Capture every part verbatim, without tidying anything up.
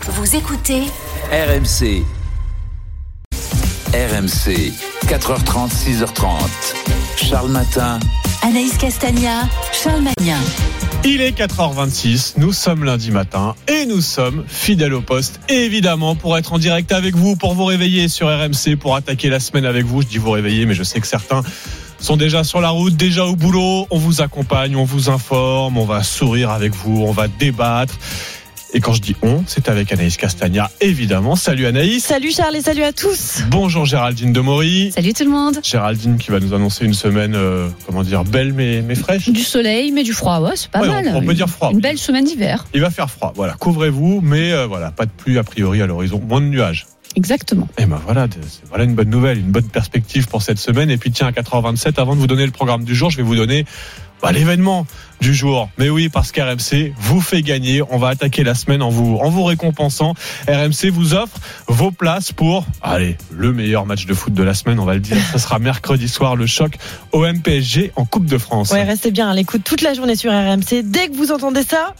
Vous écoutez R M C. R M C, quatre heures trente, six heures trente. Charles Matin. Anaïs Castagna, Charles Magnin. Il est quatre heures vingt-six, nous sommes lundi matin et nous sommes fidèles au poste. Et évidemment, pour être en direct avec vous, pour vous réveiller sur R M C, pour attaquer la semaine avec vous. Je dis vous réveiller, mais je sais que certains sont déjà sur la route, déjà au boulot. On vous accompagne, on vous informe, on va sourire avec vous, on va débattre. Et quand je dis on, c'est avec Anaïs Castagna, évidemment. Salut Anaïs. Salut Charles et salut à tous. Bonjour Géraldine Demory. Salut tout le monde. Géraldine qui va nous annoncer une semaine, euh, comment dire, belle mais, mais fraîche. Du soleil, mais du froid, ouais, c'est pas ouais, mal. On, on peut dire froid. Une oui. belle semaine d'hiver. Il va faire froid, voilà. Couvrez-vous, mais euh, voilà, pas de pluie a priori à l'horizon, moins de nuages. Exactement. Et ben voilà, c'est, voilà une bonne nouvelle, une bonne perspective pour cette semaine. Et puis tiens, à quatre heures vingt-sept, avant de vous donner le programme du jour, je vais vous donner bah, l'événement du jour. Mais oui, parce qu'R M C vous fait gagner. On va attaquer la semaine en vous, en vous récompensant. R M C vous offre vos places pour, allez, le meilleur match de foot de la semaine, on va le dire. Ça sera mercredi soir, le choc O M P S G en Coupe de France. Ouais, restez bien à l'écoute toute la journée sur R M C. Dès que vous entendez ça,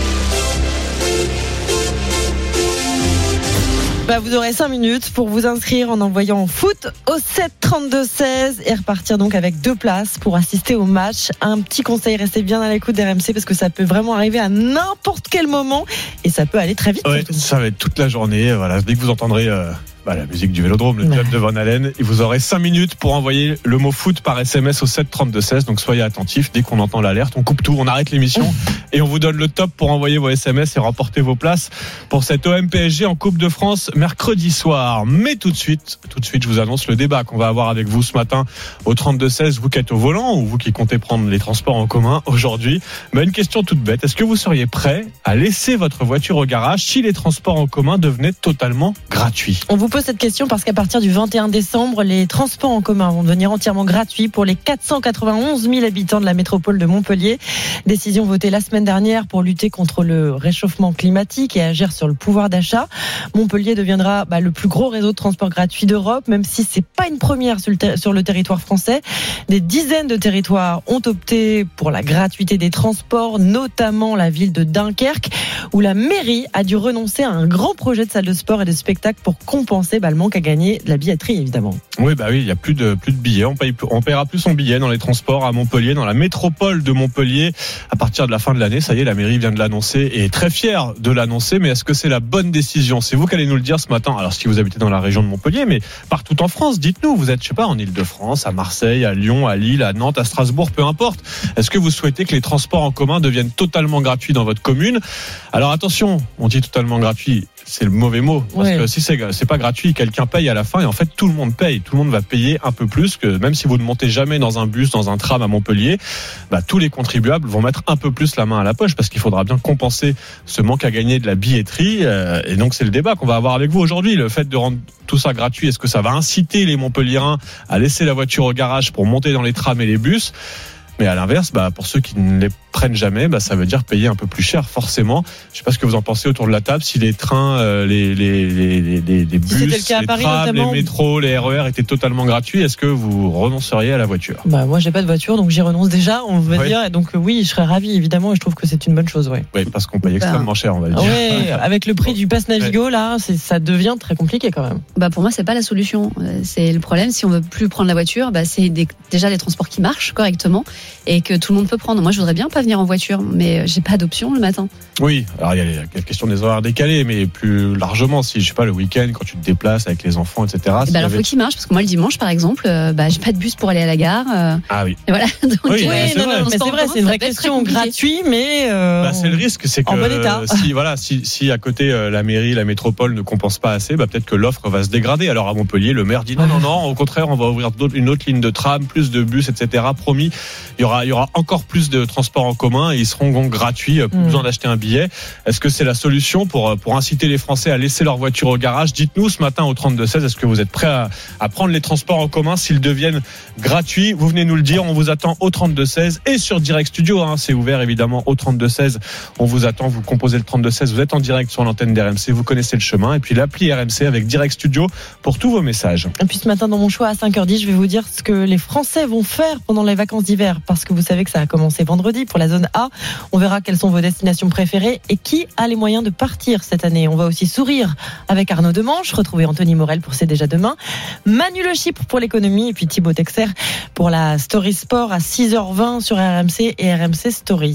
bah vous aurez cinq minutes pour vous inscrire en envoyant foot au sept trente-deux seize et repartir donc avec deux places pour assister au match. Un petit conseil, restez bien à l'écoute d'R M C parce que ça peut vraiment arriver à n'importe quel moment et ça peut aller très vite. Ouais, ça va être toute la journée. Voilà, dès que vous entendrez euh, bah, la musique du Vélodrome, le club de Van Halen, et vous aurez cinq minutes pour envoyer le mot foot par S M S au sept trente-deux seize. Donc soyez attentifs. Dès qu'on entend l'alerte, on coupe tout, on arrête l'émission et on vous donne le top pour envoyer vos S M S et remporter vos places pour cette O M P S G en Coupe de France mercredi soir. Mais tout de suite, tout de suite, je vous annonce le débat qu'on va avoir avec vous ce matin au trente-deux seize. Vous qui êtes au volant ou vous qui comptez prendre les transports en commun aujourd'hui. Mais une question toute bête. Est-ce que vous seriez prêt à laisser votre voiture au garage si les transports en commun devenaient totalement gratuits? On vous pose cette question parce qu'à partir du vingt et un décembre, les transports en commun vont devenir entièrement gratuits pour les quatre cent quatre-vingt-onze mille habitants de la métropole de Montpellier. Décision votée la semaine dernière pour lutter contre le réchauffement climatique et agir sur le pouvoir d'achat. Montpellier deviendra bah, le plus gros réseau de transport gratuit d'Europe, même si c'est pas une première sur le, ter- sur le territoire français. Des dizaines de territoires ont opté pour la gratuité des transports, notamment la ville de Dunkerque, où la mairie a dû renoncer à un grand projet de salle de sport et de spectacle pour compenser bah, le manque à gagner de la billetterie, évidemment. Oui, bah oui, il y a plus de plus de billets. On paye, on paiera plus son billet dans les transports à Montpellier, dans la métropole de Montpellier, à partir de la fin de l'année. Ça y est, la mairie vient de l'annoncer et est très fière de l'annoncer. Mais est-ce que c'est la bonne décision? C'est vous qui allez nous le dire ce matin. Alors, si vous habitez dans la région de Montpellier, mais partout en France, dites-nous. Vous êtes, je sais pas, en Île-de-France, à Marseille, à Lyon, à Lille, à Nantes, à Strasbourg, peu importe. Est-ce que vous souhaitez que les transports en commun deviennent totalement gratuits dans votre commune? Alors attention, on dit totalement gratuit. C'est le mauvais mot. Parce ouais. que si c'est, c'est pas gratuit, quelqu'un paye à la fin et en fait tout le monde paye. Tout le monde va payer un peu plus que même si vous ne montez jamais dans un bus, dans un tram à Montpellier, bah, tous les contribuables vont mettre un peu plus la main à la poche parce qu'il faudra bien compenser ce manque à gagner de la billetterie. Euh, et donc c'est le débat qu'on va avoir avec vous aujourd'hui. Le fait de rendre tout ça gratuit, est-ce que ça va inciter les Montpelliérains à laisser la voiture au garage pour monter dans les trams et les bus? Mais à l'inverse, bah, pour ceux qui ne les prennent jamais, bah, ça veut dire payer un peu plus cher, forcément. Je ne sais pas ce que vous en pensez autour de la table. Si les trains, euh, les, les, les, les, les bus, si les Paris, trams, notamment. les métros, les R E R étaient totalement gratuits, est-ce que vous renonceriez à la voiture? Bah, moi, j'ai pas de voiture, donc j'y renonce déjà, on va oui. dire. Et donc, oui, je serais ravi, évidemment, et je trouve que c'est une bonne chose, ouais. Oui, parce qu'on paye extrêmement bah. cher, on va le dire. Oui, avec le prix du pass Navigo, là, c'est, ça devient très compliqué quand même. Bah, pour moi, c'est pas la solution. C'est le problème. Si on veut plus prendre la voiture, bah, c'est des, déjà les transports qui marchent correctement et que tout le monde peut prendre. Moi, je voudrais bien pas venir en voiture, mais j'ai pas d'option le matin. Oui, alors il y a la question des horaires décalés, mais plus largement, si je sais pas, le week-end, quand tu te déplaces avec les enfants, et cetera. Si bah, alors, il avait... faut qu'il marche, parce que moi, le dimanche, par exemple, euh, bah, j'ai pas de bus pour aller à la gare. Euh, ah oui. Et voilà. Donc, oui, oui c'est, non, vrai. Non, mais c'est vrai, c'est une vraie question gratuite, mais euh, bah, c'est le risque, c'est que en bon état. si voilà, si, si à côté euh, la mairie, la métropole ne compense pas assez, bah peut-être que l'offre va se dégrader. Alors à Montpellier, le maire dit non, non, non, au contraire, on va ouvrir une autre ligne de tram, plus de bus, et cetera. Promis, il y aura, il y aura encore plus de transports en commun et ils seront donc gratuits, plus mmh. besoin d'acheter un billet. Est-ce que c'est la solution pour pour inciter les Français à laisser leur voiture au garage? Dites-nous ce matin au trente-deux seize, est-ce que vous êtes prêts à, à prendre les transports en commun s'ils deviennent gratuits? Vous venez nous le dire, on vous attend au trente-deux seize et sur Direct Studio, hein, c'est ouvert évidemment au trente-deux seize. On vous attend, vous composez le trente-deux seize, vous êtes en direct sur l'antenne d'R M C, vous connaissez le chemin, et puis l'appli R M C avec Direct Studio pour tous vos messages. Et puis ce matin dans mon choix à cinq heures dix, je vais vous dire ce que les Français vont faire pendant les vacances d'hiver, parce que vous savez que ça a commencé vendredi pour la zone A. On verra quelles sont vos destinations préférées et qui a les moyens de partir cette année. On va aussi sourire avec Arnaud Demanche, retrouver Anthony Morel pour C'est déjà demain, Manu Le Chypre pour l'économie et puis Thibaut Texer pour la Story Sport à six heures vingt sur R M C et R M C Story.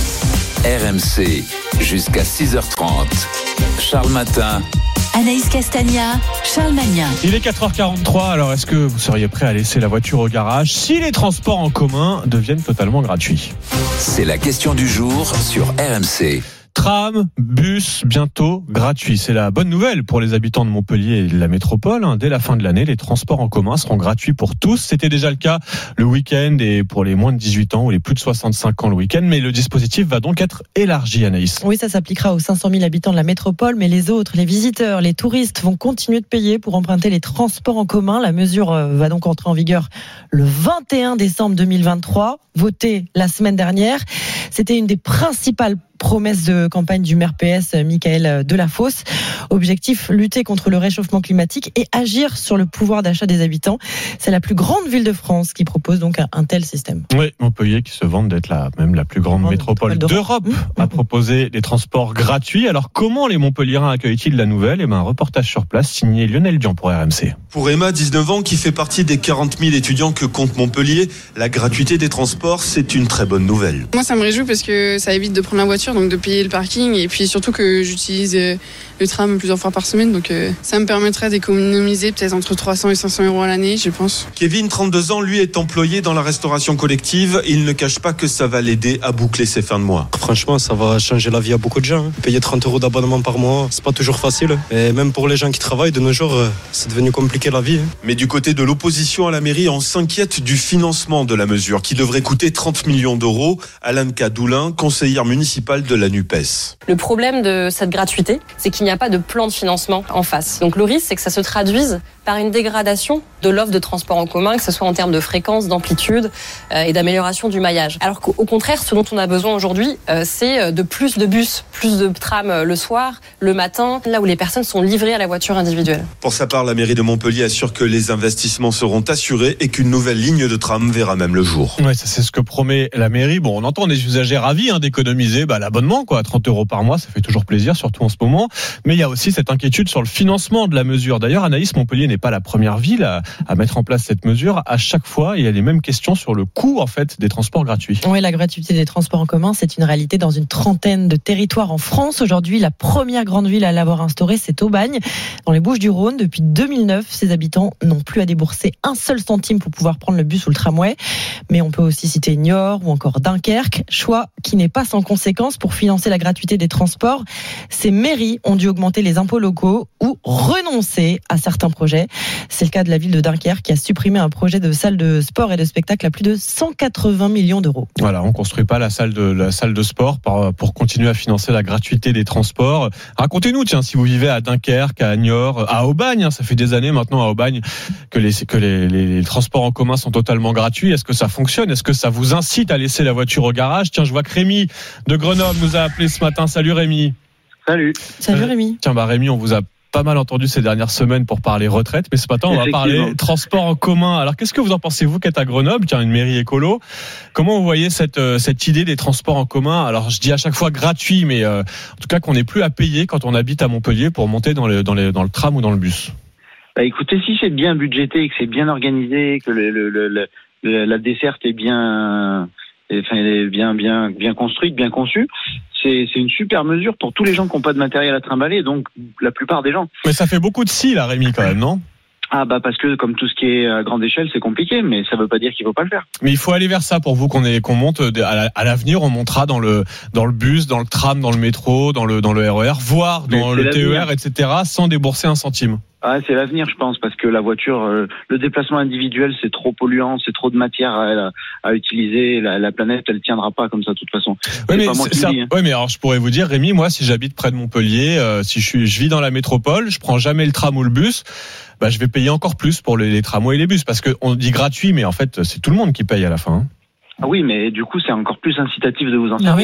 R M C, jusqu'à six heures trente. Charles Matin. Anaïs Castagna, Charles Magnin. Il est quatre heures quarante-trois, alors est-ce que vous seriez prêt à laisser la voiture au garage si les transports en commun deviennent totalement gratuits ? C'est la question du jour sur R M C. Tram, bus, bientôt gratuit. C'est la bonne nouvelle pour les habitants de Montpellier et de la métropole. Dès la fin de l'année, les transports en commun seront gratuits pour tous. C'était déjà le cas le week-end et pour les moins de dix-huit ans ou les plus de soixante-cinq ans le week-end. Mais le dispositif va donc être élargi, Anaïs. Oui, ça s'appliquera aux cinq cent mille habitants de la métropole, mais les autres, les visiteurs, les touristes vont continuer de payer pour emprunter les transports en commun. La mesure va donc entrer en vigueur le vingt et un décembre deux mille vingt-trois, votée la semaine dernière. C'était une des principales promesse de campagne du maire P S, Michael Delafosse. Objectif, lutter contre le réchauffement climatique et agir sur le pouvoir d'achat des habitants. C'est la plus grande ville de France qui propose donc un tel système. Oui, Montpellier qui se vante d'être la, même la plus grande, grande métropole d'Europe, d'Europe mmh. a proposé des transports gratuits. Alors comment les Montpelliérains accueillent-ils la nouvelle ? Eh ben, un reportage sur place signé Lionel Dian pour R M C. Pour Emma, dix-neuf ans, qui fait partie des quarante mille étudiants que compte Montpellier, la gratuité des transports, c'est une très bonne nouvelle. Moi, ça me réjouit parce que ça évite de prendre la voiture, donc de payer le parking, et puis surtout que j'utilise le tram plusieurs fois par semaine, donc ça me permettrait d'économiser peut-être entre trois cents et cinq cents euros à l'année, je pense. Kevin, trente-deux ans, lui est employé dans la restauration collective. Il ne cache pas que ça va l'aider à boucler ses fins de mois. Franchement, ça va changer la vie à beaucoup de gens. Hein. Payer trente euros d'abonnement par mois, c'est pas toujours facile. Et même pour les gens qui travaillent, de nos jours, c'est devenu compliqué la vie. Hein. Mais du côté de l'opposition à la mairie, on s'inquiète du financement de la mesure, qui devrait coûter trente millions d'euros. Alain Cadoulin, conseillère municipale de la NUPES. Le problème de cette gratuité, c'est qu'il n'y a pas de plan de financement en face. Donc le risque, c'est que ça se traduise par une dégradation de l'offre de transport en commun, que ce soit en termes de fréquence, d'amplitude euh, et d'amélioration du maillage. Alors qu'au contraire, ce dont on a besoin aujourd'hui, euh, c'est de plus de bus, plus de trams le soir, le matin, là où les personnes sont livrées à la voiture individuelle. Pour sa part, la mairie de Montpellier assure que les investissements seront assurés et qu'une nouvelle ligne de tram verra même le jour. Ouais, ça c'est ce que promet la mairie. Bon, on entend des usagers ravis hein, d'économiser bah, l'abonnement, quoi, trente euros par mois, ça fait toujours plaisir, surtout en ce moment. Mais il y a aussi cette inquiétude sur le financement de la mesure. D'ailleurs, Anaïs, Montpellier n'est pas la première ville à, à mettre en place cette mesure. À chaque fois, il y a les mêmes questions sur le coût en fait des transports gratuits. Oui, la gratuité des transports en commun, c'est une réalité dans une trentaine de territoires en France. Aujourd'hui, la première grande ville à l'avoir instaurée, c'est Aubagne, dans les Bouches-du-Rhône. Depuis deux mille neuf, ses habitants n'ont plus à débourser un seul centime pour pouvoir prendre le bus ou le tramway. Mais on peut aussi citer Niort ou encore Dunkerque, choix qui n'est pas sans conséquence pour financer la gratuité des transports. Ces mairies ont dû augmenter les impôts locaux ou renoncer à certains projets. C'est le cas de la ville de Dunkerque qui a supprimé un projet de salle de sport et de spectacle à plus de cent quatre-vingts millions d'euros. Voilà, on ne construit pas la salle de, la salle de sport pour, pour continuer à financer la gratuité des transports. Racontez-nous, tiens, si vous vivez à Dunkerque, à Niort, à Aubagne, hein, ça fait des années maintenant à Aubagne que les, que les, les, les transports en commun sont totalement gratuits. Est-ce que ça fonctionne ? Est-ce que ça vous incite à laisser la voiture au garage ? Tiens, je vois que Rémi de Grenoble nous a appelé ce matin. Salut Rémi. Salut. Salut Rémi. Euh, tiens, bah Rémi, on vous a pas mal entendu ces dernières semaines pour parler retraite, mais ce matin on va parler transport en commun. Alors qu'est-ce que vous en pensez, vous qui êtes à Grenoble, tiens, une mairie écolo, comment vous voyez cette, cette idée des transports en commun ? Alors je dis à chaque fois gratuit, mais euh, en tout cas qu'on n'ait plus à payer quand on habite à Montpellier pour monter dans, les, dans, les, dans le tram ou dans le bus. Bah écoutez, si c'est bien budgété, que c'est bien organisé, que le, le, le, le, la desserte est bien... Enfin, elle est bien, bien, bien construite, bien conçue. C'est, c'est une super mesure pour tous les gens qui n'ont pas de matériel à trimballer, donc la plupart des gens. Mais ça fait beaucoup de si, là, Rémi, quand même, non ? Ah bah parce que comme tout ce qui est à grande échelle, c'est compliqué, mais ça veut pas dire qu'il faut pas le faire. Mais il faut aller vers ça pour vous qu'on est, qu'on monte à l'avenir, on montera dans le dans le bus, dans le tram, dans le métro, dans le dans le R E R, voire dans le T E R, et cetera, sans débourser un centime. Ah, c'est l'avenir, je pense, parce que la voiture, euh, le déplacement individuel, c'est trop polluant, c'est trop de matière à, à, à utiliser. La, la planète, elle tiendra pas comme ça, de toute façon. Oui, mais, pas moi qui ça, dis, hein. ouais, mais alors je pourrais vous dire, Rémi, moi, si j'habite près de Montpellier, euh, si je suis, je vis dans la métropole, je prends jamais le tram ou le bus. Bah, je vais payer encore plus pour les, les tramways et les bus, parce que on dit gratuit, mais en fait, c'est tout le monde qui paye à la fin. Hein. Ah oui, mais du coup, c'est encore plus incitatif de vous en servir.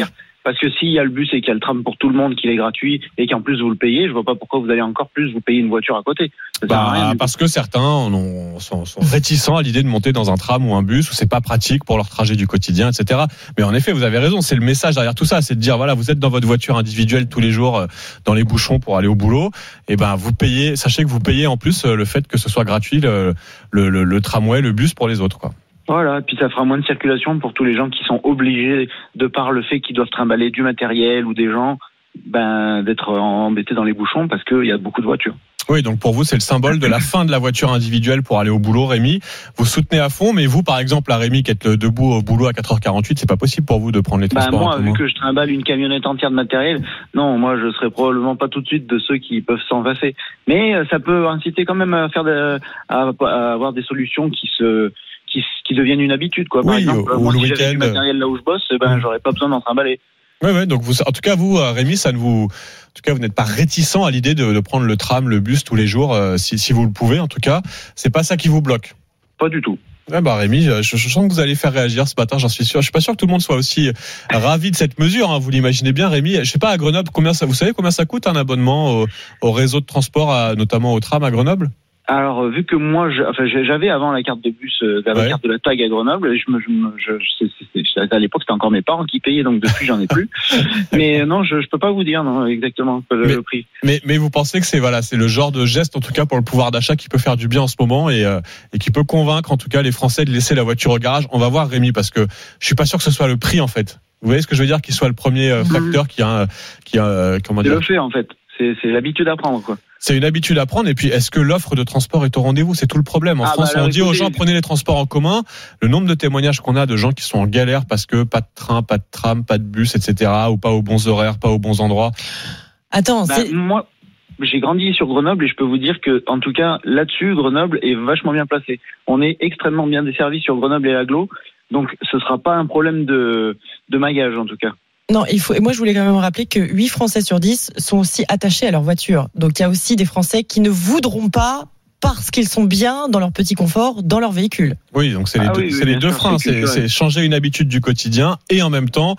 Parce que s'il y a le bus et qu'il y a le tram pour tout le monde, qu'il est gratuit et qu'en plus vous le payez, je vois pas pourquoi vous allez encore plus vous payer une voiture à côté. Ça sert à Bah, rien, du parce que certains en ont- sont, sont réticents à l'idée de monter dans un tram ou un bus où c'est pas pratique pour leur trajet du quotidien, et cetera. Mais en effet, vous avez raison, c'est le message derrière tout ça, c'est de dire voilà, vous êtes dans votre voiture individuelle tous les jours euh, dans les bouchons pour aller au boulot, et ben vous payez, sachez que vous payez en plus euh, le fait que ce soit gratuit le, le, le, le tramway, le bus pour les autres, quoi. Voilà, puis ça fera moins de circulation pour tous les gens qui sont obligés, de par le fait qu'ils doivent trimballer du matériel ou des gens, ben, d'être embêtés dans les bouchons parce qu'il y a beaucoup de voitures. Oui, donc pour vous, c'est le symbole de la fin de la voiture individuelle pour aller au boulot, Rémi. Vous soutenez à fond, mais vous, par exemple, à Rémi, qui êtes debout au boulot à quatre heures quarante-huit, c'est pas possible pour vous de prendre les Ben, transports en moi, commun. vu que je trimballe une camionnette entière de matériel, non, moi, je serais probablement pas tout de suite de ceux qui peuvent s'en passer. Mais euh, ça peut inciter quand même à faire de, à, à avoir des solutions qui se, qui, qui deviennent une habitude, quoi. Par Oui, exemple, ou moi, le si j'avais du week-end. matériel là où je bosse, eh ben, j'aurais pas besoin d'en trimballer. Ouais, ouais, donc vous, en tout cas, vous, euh, Rémi, ça ne vous, en tout cas, vous n'êtes pas réticent à l'idée de, de prendre le tram, le bus tous les jours, euh, si, si vous le pouvez, en tout cas. C'est pas ça qui vous bloque. Pas du tout. Ouais, bah, Rémi, je, je sens que vous allez faire réagir ce matin, j'en suis sûr. Je suis pas sûr que tout le monde soit aussi ravi de cette mesure, hein, vous l'imaginez bien, Rémi. Je sais pas, à Grenoble, combien ça, vous savez combien ça coûte un abonnement au, au réseau de transport, à, notamment au tram à Grenoble? Alors, euh, vu que moi, je, enfin, j'avais avant la carte de bus, euh, la Ouais. carte de la tag à Grenoble, et je me, je, me- je, je- c'est- c'est- à l'époque, c'était encore mes parents qui payaient, donc depuis, j'en ai plus. Mais euh, non, je, je peux pas vous dire, non, exactement le, Mais- le prix. Mais, mais vous pensez que c'est voilà, c'est le genre de geste, en tout cas pour le pouvoir d'achat, qui peut faire du bien en ce moment et, euh, et qui peut convaincre, en tout cas, les Français de laisser la voiture au garage. On va voir, Rémi, parce que je suis pas sûr que ce soit le prix, en fait. Vous voyez ce que je veux dire, qu'il soit le premier euh, facteur qui a, qui a, euh, comment C'est dire. le fait, en fait. C'est, c'est l'habitude à prendre, quoi. C'est une habitude à prendre. Et puis, est-ce que l'offre de transport est au rendez-vous? C'est tout le problème. En Ah, France, bah, alors, on dit aux écoutez- gens, prenez les transports en commun. Le nombre de témoignages qu'on a de gens qui sont en galère parce que pas de train, pas de tram, pas de bus, et cetera, ou pas aux bons horaires, pas aux bons endroits. Attends, Bah, c'est... moi, j'ai grandi sur Grenoble et je peux vous dire que, en tout cas, là-dessus, Grenoble est vachement bien placé. On est extrêmement bien desservi sur Grenoble et l'Aglo, donc ce sera pas un problème de, de maillage, en tout cas. Non, il faut. Et moi, je voulais quand même rappeler que huit Français sur dix sont aussi attachés à leur voiture. Donc, il y a aussi des Français qui ne voudront pas parce qu'ils sont bien dans leur petit confort, dans leur véhicule. Oui, donc c'est les Ah deux, oui, oui, c'est les bien deux sûr, freins. c'est C'est, culturel. c'est changer une habitude du quotidien et en même temps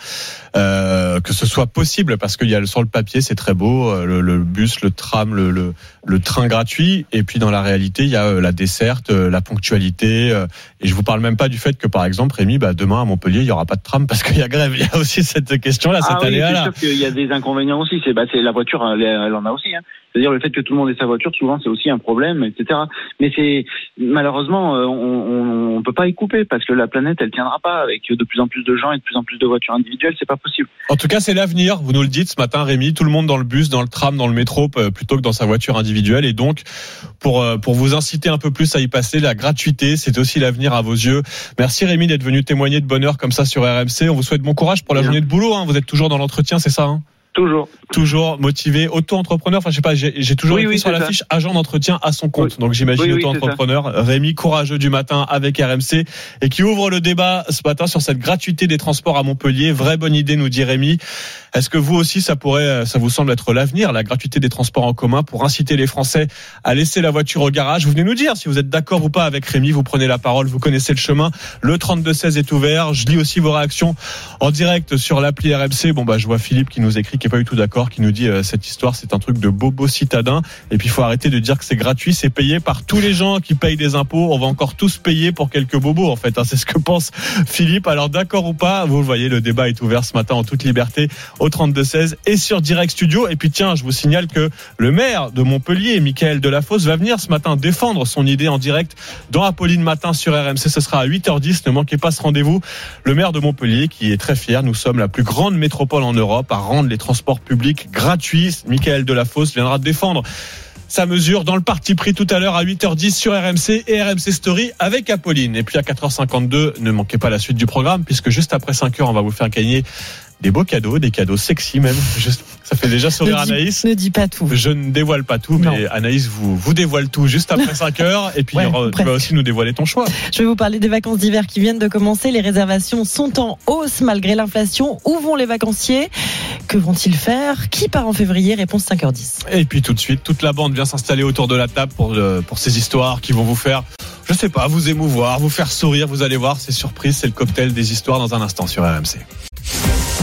euh, que ce soit possible, parce qu'il y a le- sur le papier, c'est très beau, euh, le, le bus, le tram, le, le, le train gratuit, et puis dans la réalité, il y a euh, la desserte, euh, la ponctualité. euh, et je vous parle même pas du fait que, par exemple, Rémi, bah, demain à Montpellier, il y aura pas de tram parce qu'il y a grève. Il y a aussi cette question-là, Ah cette oui, c'est aléa-là. sûr qu'il y a des inconvénients aussi. C'est, bah, c'est la voiture, elle, elle en a aussi. Hein. C'est-à-dire le fait que tout le monde ait sa voiture, souvent, c'est aussi un problème, et cetera. Mais c'est malheureusement, euh, on, on, on peut pas y couper parce que la planète, elle tiendra pas avec de plus en plus de gens et de plus en plus de voitures individuelles. C'est pas possible. En tout cas, c'est l'avenir. Vous nous le dites ce matin, Rémi. Tout le monde dans le bus, dans le tram, dans le métro, euh, plutôt que dans sa voiture individuelle. Et donc, pour euh, pour vous inciter un peu plus à y passer, la gratuité, c'est aussi l'avenir à vos yeux. Merci Rémi d'être venu témoigner de bonheur comme ça sur R M C. On vous souhaite bon courage pour la Bien. journée de boulot. Hein. Vous êtes toujours dans l'entretien, c'est ça, hein? Toujours. Toujours motivé, auto-entrepreneur. Enfin, je sais pas, j'ai, j'ai toujours Oui, écrit oui, sur c'est la ça. fiche agent d'entretien à son compte. Oui. Donc, j'imagine Oui, oui, auto-entrepreneur. Rémi, courageux du matin avec R M C et qui ouvre le débat ce matin sur cette gratuité des transports à Montpellier. Vraie bonne idée, nous dit Rémi. Est-ce que vous aussi, ça pourrait, ça vous semble être l'avenir, la gratuité des transports en commun pour inciter les Français à laisser la voiture au garage? Vous venez nous dire si vous êtes d'accord ou pas avec Rémi. Vous prenez la parole, vous connaissez le chemin. Le trente-deux seize est ouvert. Je lis aussi vos réactions en direct sur l'appli R M C. Bon, bah, je vois Philippe qui nous écrit, qui est pas du tout d'accord, qui nous dit euh, cette histoire, c'est un truc de bobo citadin. Et puis, il faut arrêter de dire que c'est gratuit. C'est payé par tous les gens qui payent des impôts. On va encore tous payer pour quelques bobos, en fait. Hein, c'est ce que pense Philippe. Alors, d'accord ou pas, vous le voyez, le débat est ouvert ce matin en toute liberté au trente-deux seize et sur Direct Studio. Et puis, tiens, je vous signale que le maire de Montpellier, Mickaël Delafosse, va venir ce matin défendre son idée en direct dans Apolline Matin sur R M C. Ce sera à huit heures dix. Ne manquez pas ce rendez-vous. Le maire de Montpellier qui est très fier. Nous sommes la plus grande métropole en Europe à rendre les transports publics gratuits. Mickaël Delafosse viendra défendre sa mesure dans le parti pris tout à l'heure à huit heures dix sur R M C et R M C Story avec Apolline. Et puis à quatre heures cinquante-deux, ne manquez pas la suite du programme puisque juste après cinq heures, on va vous faire gagner des beaux cadeaux, des cadeaux sexy même. Juste, ça fait déjà sourire ne dis, Anaïs. Ne dis pas tout. Je ne dévoile pas tout, Non. mais Anaïs vous, vous dévoile tout juste après cinq heures. Et puis Ouais, il y aura- tu presque. vas aussi nous dévoiler ton choix. Je vais vous parler des vacances d'hiver qui viennent de commencer. Les réservations sont en hausse malgré l'inflation. Où vont les vacanciers? Que vont-ils faire? Qui part en février? Réponse cinq heures dix. Et puis tout de suite, toute la bande vient s'installer autour de la table pour, euh, pour ces histoires qui vont vous faire, je sais pas, vous émouvoir, vous faire sourire. Vous allez voir, c'est surprise, c'est le cocktail des histoires dans un instant sur R M C.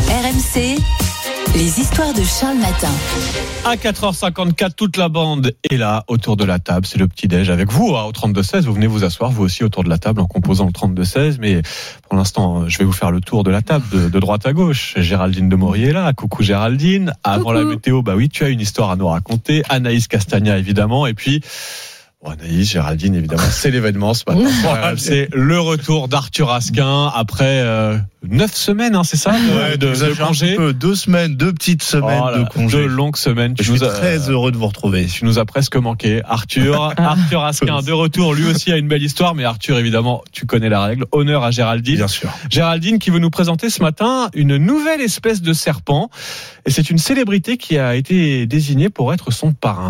R M C, les histoires de Charles Matin. À quatre heures cinquante-quatre, toute la bande est là, autour de la table. C'est le petit-déj avec vous, hein, au trente-deux seize. Vous venez vous asseoir, vous aussi, autour de la table, en composant le trente-deux seize. Mais pour l'instant, je vais vous faire le tour de la table, de, de droite à gauche. Géraldine de Maurier est là. Coucou Géraldine. Avant Coucou. la météo, bah oui, tu as une histoire à nous raconter. Anaïs Castagna, évidemment. Et puis... Bon, Anaïs, Géraldine, évidemment, c'est l'événement ce matin. Voilà, c'est le retour d'Arthur Asquin après euh, neuf semaines, hein, c'est ça, de, Ouais, de, de congé. peu, deux semaines, deux petites semaines Oh là, de congé. Deux longues semaines. Je Tu suis nous as, très heureux de vous retrouver. Tu nous as presque manqué. Arthur, Arthur Asquin de retour. Lui aussi a une belle histoire, mais Arthur, évidemment, tu connais la règle. Honneur à Géraldine. Bien sûr. Géraldine qui veut nous présenter ce matin une nouvelle espèce de serpent. Et c'est une célébrité qui a été désignée pour être son parrain.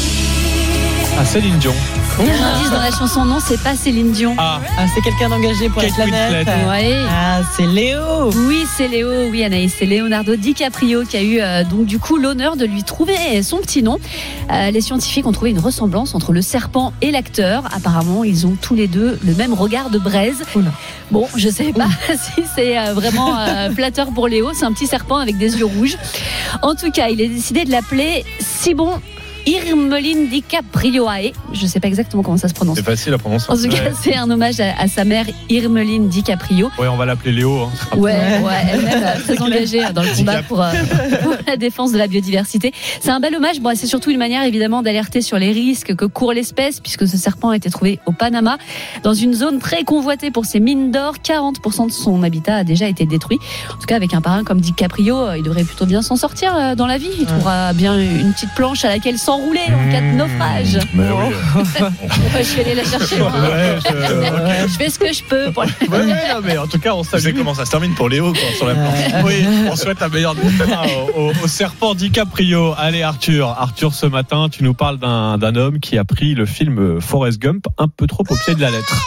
Ah, Céline Dion. Il y a un indice dans la chanson, non, c'est pas Céline Dion. Ah, Ah, c'est quelqu'un d'engagé pour Kate la planète. Winslet. Ouais. Ah, c'est Léo. Oui, c'est Léo, oui Anaïs, c'est Leonardo DiCaprio qui a eu euh, donc du coup l'honneur de lui trouver son petit nom. Euh, les scientifiques ont trouvé une ressemblance entre le serpent et l'acteur. Apparemment, ils ont tous les deux le même regard de braise. Oula. Bon, je sais pas si c'est euh, vraiment euh, flatteur pour Léo. C'est un petit serpent avec des yeux rouges. En tout cas, il a décidé de l'appeler Simon Irmelin DiCaprioae. Je sais pas exactement comment ça se prononce. C'est facile à prononcer. En tout cas, Ouais. c'est un hommage à, à sa mère Irmelin DiCaprio. ouais, on va l'appeler Léo. Hein. Ouais, ouais, elle-même euh, très engagée dans le combat pour, euh, pour la défense de la biodiversité. C'est un bel hommage. Bon, c'est surtout une manière évidemment d'alerter sur les risques que court l'espèce, puisque ce serpent a été trouvé au Panama, dans une zone très convoitée pour ses mines d'or. quarante pour cent de son habitat a déjà été détruit. En tout cas, avec un parrain comme DiCaprio, euh, il devrait plutôt bien s'en sortir euh, dans la vie. Il trouvera bien une petite planche à laquelle s'enrouler en cas de naufrage. Mais oui. Je vais aller la chercher. moi. Ouais, je- Je fais ce que je peux pour la... Ouais, ouais, non, mais en tout cas, on Tu sais salue. comment ça se termine pour Léo quand, sur la planche. Oui, on souhaite la meilleure destin au, au, au serpent DiCaprio. Allez Arthur, Arthur ce matin tu nous parles d'un, d'un homme qui a pris le film Forrest Gump un peu trop au pied de la lettre.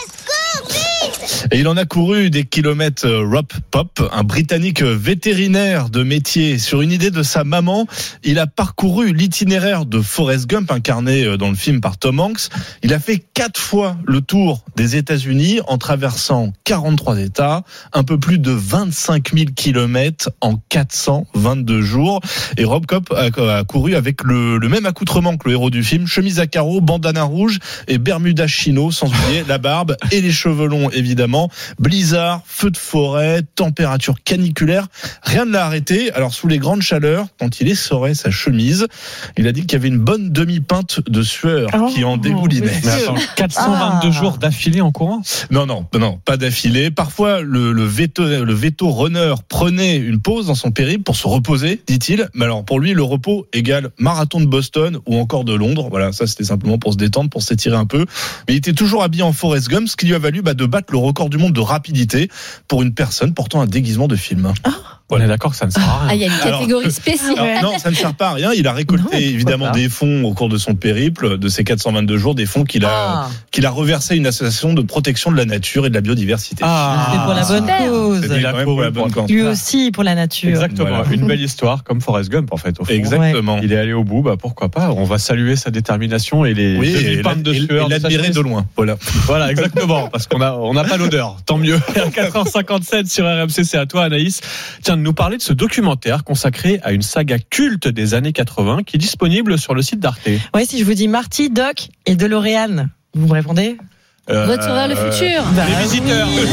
Et il en a couru des kilomètres. Rob Pop, un Britannique vétérinaire de métier, sur une idée de sa maman, il a parcouru l'itinéraire de Forrest Gump, incarné dans le film par Tom Hanks. Il a fait quatre fois le tour des États-Unis en traversant quarante-trois États, un peu plus de vingt-cinq mille kilomètres en quatre cent vingt-deux jours. Et Rob Pop a, a couru avec le, le même accoutrement que le héros du film, chemise à carreaux, bandana rouge et bermuda chino, sans oublier la barbe et les cheveux longs évidemment. Blizzard, feu de forêt, température caniculaire, rien ne l'a arrêté. Alors sous les grandes chaleurs, quand il essorait sa chemise, il a dit qu'il y avait une bonne demi-pinte de sueur Oh, qui en dégoulinait. Mais attends, quatre cent vingt-deux Ah. jours d'affilée en courant. Non, non, non, pas d'affilée. Parfois, le, le veto, le veto runner prenait une pause dans son périple pour se reposer, dit-il. Mais alors, pour lui, le repos égale marathon de Boston ou encore de Londres. Voilà, ça, c'était simplement pour se détendre, pour s'étirer un peu. Mais il était toujours habillé en Forrest Gump, ce qui lui a valu bah, de battre le record du monde de rapidité pour une personne portant un déguisement de film. On est d'accord que ça ne sert à Ah, rien. il y a une catégorie Alors, spéciale. Alors, non, ça ne sert pas à rien. Il a récolté Non, pourquoi évidemment pas. des fonds au cours de son périple, de ces quatre cent vingt-deux jours, des fonds qu'il a, Ah, qu'il a reversé à une association de protection de la nature et de la biodiversité. Ah, c'est pour la bonne super. cause. C'était quand même pour la bonne cause. Lui aussi pour la nature. Exactement, Voilà. une belle histoire comme Forrest Gump en fait. Au fond. Exactement. Il est allé au bout, bah pourquoi pas. On va saluer sa détermination et les Oui, et demi-pintes de l'a- sueur. et de sa l'admirer chemise. de loin. Voilà. Voilà, exactement, parce qu'on a on n'a pas l'odeur. Tant mieux. À quatre heures cinquante-sept sur R M C, c'est à toi Anaïs. Tiens, de nous parler de ce documentaire consacré à une saga culte des années quatre-vingts qui est disponible sur le site d'Arte. Ouais, si je vous dis Marty, Doc et DeLorean, vous me répondez? Euh, Retour vers le futur. Bah Les visiteurs. oui.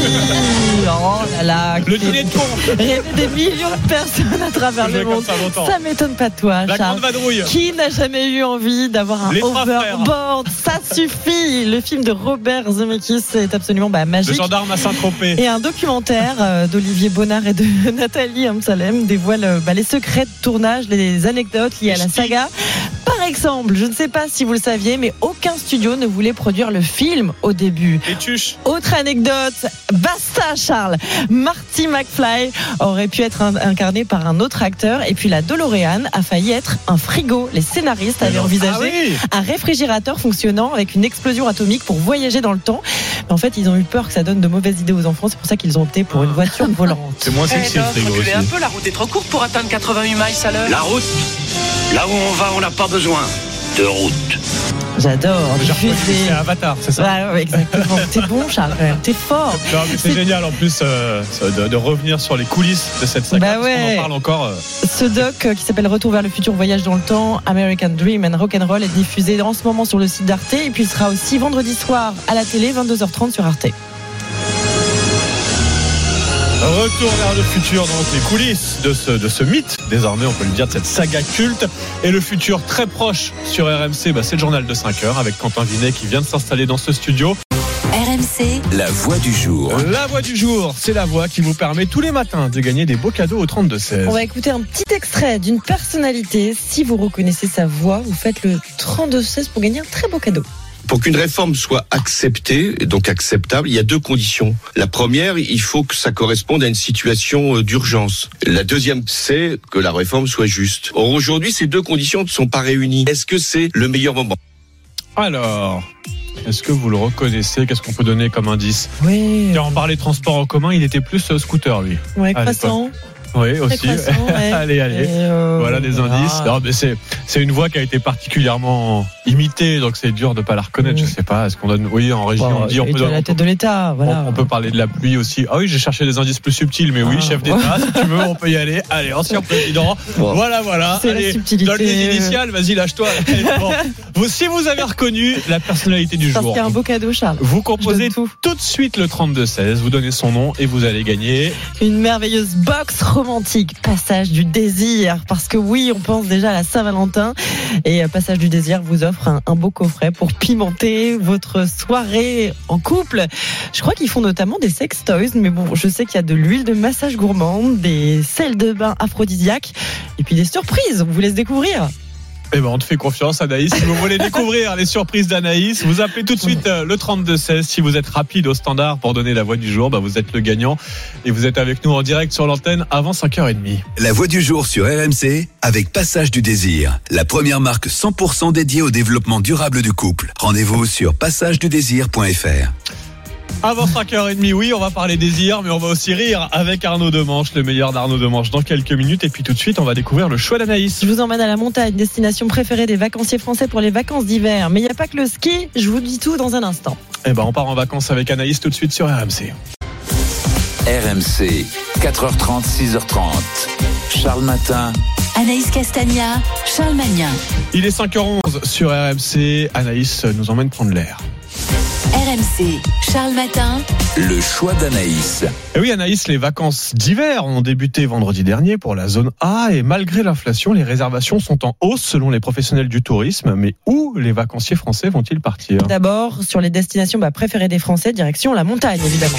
Oh là là. Le dîner de con. Rêver des millions de personnes à travers Jouer le comme monde. ça longtemps. Ça m'étonne pas de toi, La Charles. grande vadrouille. Qui n'a jamais eu envie d'avoir un Les trois overboard? Ça suffit. Le film de Robert Zemeckis est absolument bah, Le magique. gendarme à Saint-Tropez. Et un documentaire euh, d'Olivier Bonnard et de Nathalie Amsalem dévoile euh, bah, les secrets de tournage, les anecdotes liées à la saga. Par exemple, je ne sais pas si vous le saviez, mais aucun studio ne voulait produire le film au début. Et tuche. Autre anecdote, basta Charles. Marty McFly aurait pu être un- incarné par un autre acteur. Et puis la DeLorean a failli être un frigo. Les scénaristes avaient envisagé Ah oui. un réfrigérateur fonctionnant avec une explosion atomique pour voyager dans le temps. Mais en fait, ils ont eu peur que ça donne de mauvaises idées aux enfants. C'est pour ça qu'ils ont opté pour une voiture volante. C'est moins sexy le frigo aussi. un peu, la route est trop courte pour atteindre quatre-vingt-huit miles à l'heure. La route, là où on va, on n'a pas besoin de route. J'adore. J'ai reconnu, diffuser. c'est Avatar, c'est ça? Ouais, ouais, exactement. T'es bon, Charles, quand même. T'es fort. Non, mais c'est, c'est génial en plus euh, de, de revenir sur les coulisses de cette saga. Bah parce ouais. qu'on en parle encore. Euh... Ce doc euh, qui s'appelle Retour vers le futur, voyage dans le temps, American Dream and Rock'n'Roll est diffusé en ce moment sur le site d'Arte et puis il sera aussi vendredi soir à la télé, vingt-deux heures trente sur Arte. Retour vers le futur, donc les coulisses de ce, de ce mythe, désormais on peut le dire, de cette saga culte. Et le futur très proche sur R M C, bah, c'est le journal de cinq heures avec Quentin Vinet qui vient de s'installer dans ce studio. R M C, La voix du jour. La voix du jour, c'est la voix qui vous permet tous les matins de gagner des beaux cadeaux au trente-deux seize. On va écouter un petit extrait d'une personnalité. Si vous reconnaissez sa voix, vous faites le trente-deux seize pour gagner un très beau cadeau. Pour qu'une réforme soit acceptée, et donc acceptable, il y a deux conditions. La première, il faut que ça corresponde à une situation d'urgence. La deuxième, c'est que la réforme soit juste. Or, aujourd'hui, ces deux conditions ne sont pas réunies. Est-ce que c'est le meilleur moment ? Alors, est-ce que vous le reconnaissez? Qu'est-ce qu'on peut donner comme indice? Oui. Tiens, on parlait transport en commun, il était plus euh, scooter lui. Ouais, À croissant. Oui, aussi. Croissant, ouais. allez, allez. Euh, voilà des voilà. indices. Non, mais c'est, c'est une voix qui a été particulièrement imitée, donc c'est dur de pas la reconnaître. Mmh. Je sais pas. Est-ce qu'on donne, oui, en région, Bon, on dit, on il peut était à donner. la tête de l'État, voilà. On, on peut parler de la pluie aussi. Ah oui, j'ai cherché des indices plus subtils, mais oui, Ah, chef d'État, si tu veux, on peut y aller. Allez, ancien président. Bon. Voilà, voilà. C'est la Allez, subtilité. donne les initiales, vas-y, lâche-toi. Bon. Vous, si vous avez reconnu la personnalité du Parce jour, qu'il y a un beau cadeau, Charles. vous composez Je donne tout. tout de suite le trente-deux seize, vous donnez son nom et vous allez gagner. Une merveilleuse box romantique, Passage du désir. Parce que oui, on pense déjà à la Saint-Valentin. Et Passage du désir vous offre un, un beau coffret pour pimenter votre soirée en couple. Je crois qu'ils font notamment des sex toys. Mais bon, je sais qu'il y a de l'huile de massage gourmande, des sels de bain aphrodisiaques et puis des surprises. On vous laisse découvrir. Eh ben, on te fait confiance, Anaïs. Si vous voulez découvrir les surprises d'Anaïs, vous appelez tout de suite euh, le trente-deux seize. Si vous êtes rapide au standard pour donner la voix du jour, bah, vous êtes le gagnant. Et vous êtes avec nous en direct sur l'antenne avant cinq heures trente. La voix du jour sur R M C avec Passage du désir. La première marque cent pour cent dédiée au développement durable du couple. Rendez-vous sur passage du désir point f r. Avant cinq heures trente, oui, on va parler désir, mais on va aussi rire avec Arnaud Demanche, le meilleur d'Arnaud Demanche dans quelques minutes. Et puis tout de suite, on va découvrir le choix d'Anaïs. Je vous emmène à la montagne, destination préférée des vacanciers français pour les vacances d'hiver. Mais il n'y a pas que le ski, je vous dis tout dans un instant. Eh ben, on part en vacances avec Anaïs tout de suite sur R M C. R M C, quatre heures trente, six heures trente. Charles Matin. Anaïs Castagna, Charles Magnin. Il est cinq heures onze sur R M C. Anaïs nous emmène prendre l'air. R M C, Charles Matin. Le choix d'Anaïs. Et oui, Anaïs, les vacances d'hiver ont débuté vendredi dernier pour la zone A et malgré l'inflation, les réservations sont en hausse selon les professionnels du tourisme. Mais où les vacanciers français vont-ils partir? D'abord, sur les destinations bah, préférées des Français, direction la montagne, évidemment.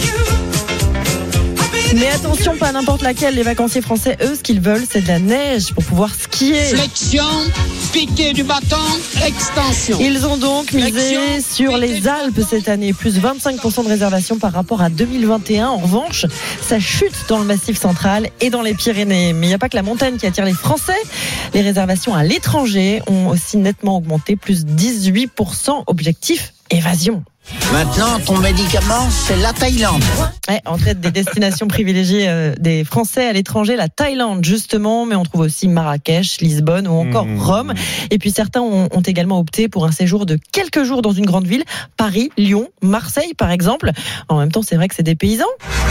Mais attention, pas n'importe laquelle. Les vacanciers français, eux, ce qu'ils veulent, c'est de la neige pour pouvoir skier. Flexion, piqué du bâton, extension. Ils ont donc misé Flexion, sur les Alpes cette année, plus vingt-cinq pour cent de réservations par rapport à deux mille vingt et un. En revanche, ça chute dans le Massif central et dans les Pyrénées. Mais il n'y a pas que la montagne qui attire les Français. Les réservations à l'étranger ont aussi nettement augmenté, plus dix-huit pour cent. Objectif, évasion. Maintenant, ton médicament, c'est la Thaïlande. Ouais, en tête des destinations privilégiées euh, des Français à l'étranger, la Thaïlande justement, mais on trouve aussi Marrakech, Lisbonne ou encore Mmh. Rome. Et puis certains ont, ont également opté pour un séjour de quelques jours dans une grande ville, Paris, Lyon, Marseille par exemple. En même temps, c'est vrai que c'est des paysans.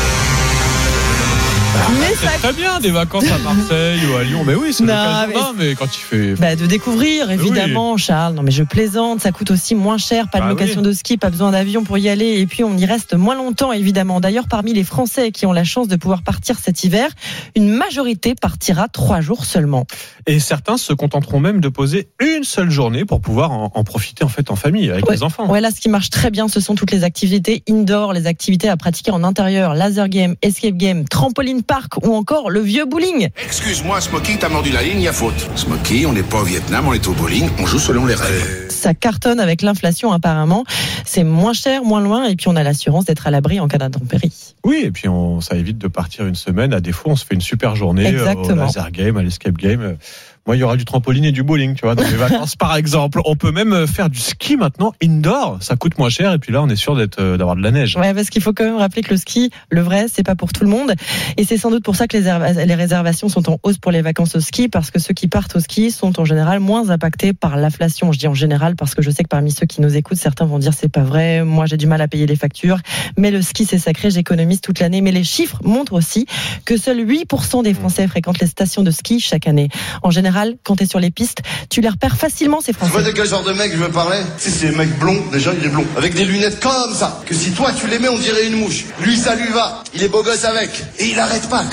Mais c'est ça... très bien des vacances à Marseille ou à Lyon. Mais oui, c'est Non, l'occasion. mais- Non, mais quand il fait. Bah, de découvrir, évidemment, Charles. Non, mais je plaisante, ça coûte aussi moins cher, pas de Ah location oui. de ski, pas besoin d'avion pour y aller, et puis on y reste moins longtemps, évidemment. D'ailleurs, parmi les Français qui ont la chance de pouvoir partir cet hiver, une majorité partira trois jours seulement. Et certains se contenteront même de poser une seule journée pour pouvoir en, en profiter en fait en famille avec Ouais. les enfants. Ouais, là, ce qui marche très bien, ce sont toutes les activités indoor, les activités à pratiquer en intérieur, laser game, escape game, trampoline park ou encore le vieux bowling. Excuse-moi, Smokey, t'as mordu la ligne, y a faute. Smokey, on n'est pas au Vietnam, on est au bowling, on joue selon les règles. Ça cartonne avec l'inflation apparemment. C'est moins cher, moins loin, et puis on a l'assurance d'être à l'abri en cas d'intempérie. Oui, et puis on, ça évite de partir une semaine. À défaut, on se fait une super journée euh, au Exactement. laser game, à l'escape game. Moi, il y aura du trampoline et du bowling, tu vois, dans les vacances, par exemple. On peut même faire du ski maintenant indoor. Ça coûte moins cher et puis là, on est sûr d'être, euh, d'avoir de la neige. Ouais, parce qu'il faut quand même rappeler que le ski, le vrai, c'est pas pour tout le monde. Et c'est sans doute pour ça que les, er- les réservations sont en hausse pour les vacances au ski, parce que ceux qui partent au ski sont en général moins impactés par l'inflation. Je dis en général parce que je sais que parmi ceux qui nous écoutent, certains vont dire c'est pas vrai, moi j'ai du mal à payer les factures. Mais le ski, c'est sacré, j'économise toute l'année. Mais les chiffres montrent aussi que seuls huit pour cent des Français fréquentent les stations de ski chaque année. En général, quand t'es sur les pistes, tu les repères facilement, ces Français. Tu vois de quel genre de mec je veux parler? Si c'est un mec blond, déjà il est blond, avec des lunettes comme ça, que si toi tu l'aimais on dirait une mouche. Lui ça lui va, il est beau gosse avec, et il arrête pas.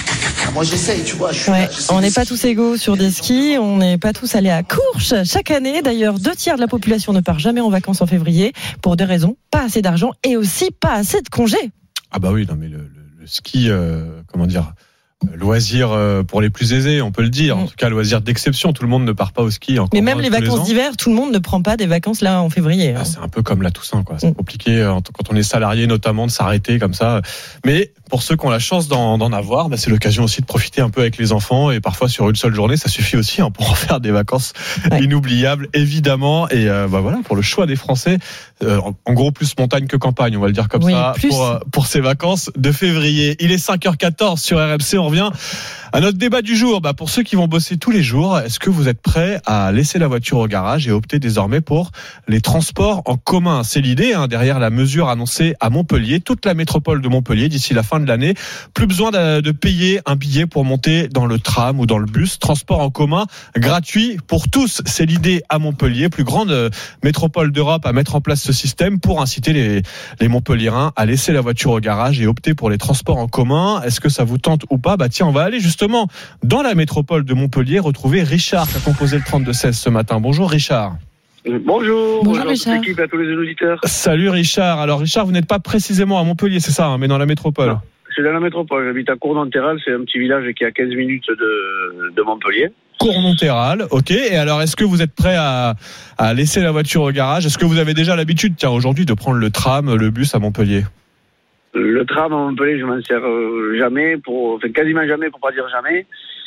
Moi j'essaye, tu vois. Je suis ouais, là, on n'est pas tous égaux sur des skis, on n'est pas tous allés à Courche chaque année. D'ailleurs, deux tiers de la population ne part jamais en vacances en février pour deux raisons: pas assez d'argent et aussi pas assez de congés. Ah bah oui, non mais le, le, le ski, euh, comment dire, loisir euh, pour les plus aisés, on peut le dire. En tout cas, loisir d'exception. Tout le monde ne part pas au ski. Mais même les vacances d'hiver, tout le monde ne prend pas des vacances là en février. Ah, c'est un peu comme la Toussaint, quoi. C'est mm. compliqué euh, quand on est salarié, notamment, de s'arrêter comme ça. Mais pour ceux qui ont la chance d'en, d'en avoir, bah, c'est l'occasion aussi de profiter un peu avec les enfants. Et parfois, sur une seule journée, ça suffit aussi hein, pour en faire des vacances ouais. inoubliables, évidemment. Et euh, bah, voilà, pour le choix des Français, euh, en gros, plus montagne que campagne, on va le dire comme oui, ça, pour, euh, pour ces vacances de février. Il est cinq heures quatorze sur R M C. On revient à notre débat du jour. Bah, pour ceux qui vont bosser tous les jours, est-ce que vous êtes prêts à laisser la voiture au garage et opter désormais pour les transports en commun? C'est l'idée hein, derrière la mesure annoncée à Montpellier, toute la métropole de Montpellier d'ici la fin de l'année. Plus besoin de, de payer un billet pour monter dans le tram ou dans le bus. Transport en commun gratuit pour tous. C'est l'idée à Montpellier, plus grande métropole d'Europe à mettre en place ce système pour inciter les, les Montpelliérains à laisser la voiture au garage et opter pour les transports en commun. Est-ce que ça vous tente ou pas? Bah tiens, on va aller justement dans la métropole de Montpellier retrouver Richard qui a composé le trente-deux seize ce matin. Bonjour Richard. Bonjour, bonjour Richard. À toute l'équipe, à tous les auditeurs. Salut Richard. Alors Richard, vous n'êtes pas précisément à Montpellier, c'est ça, hein, mais dans la métropole. Non, je suis dans la métropole. J'habite à Cournonterral, c'est un petit village qui est à quinze minutes de, de Montpellier. Cournonterral, ok. Et alors, est-ce que vous êtes prêt à, à laisser la voiture au garage? Est-ce que vous avez déjà l'habitude, tiens, aujourd'hui, de prendre le tram, le bus à Montpellier? Le tram à Montpellier, je m'en sers jamais, pour, enfin quasiment jamais, pour pas dire jamais.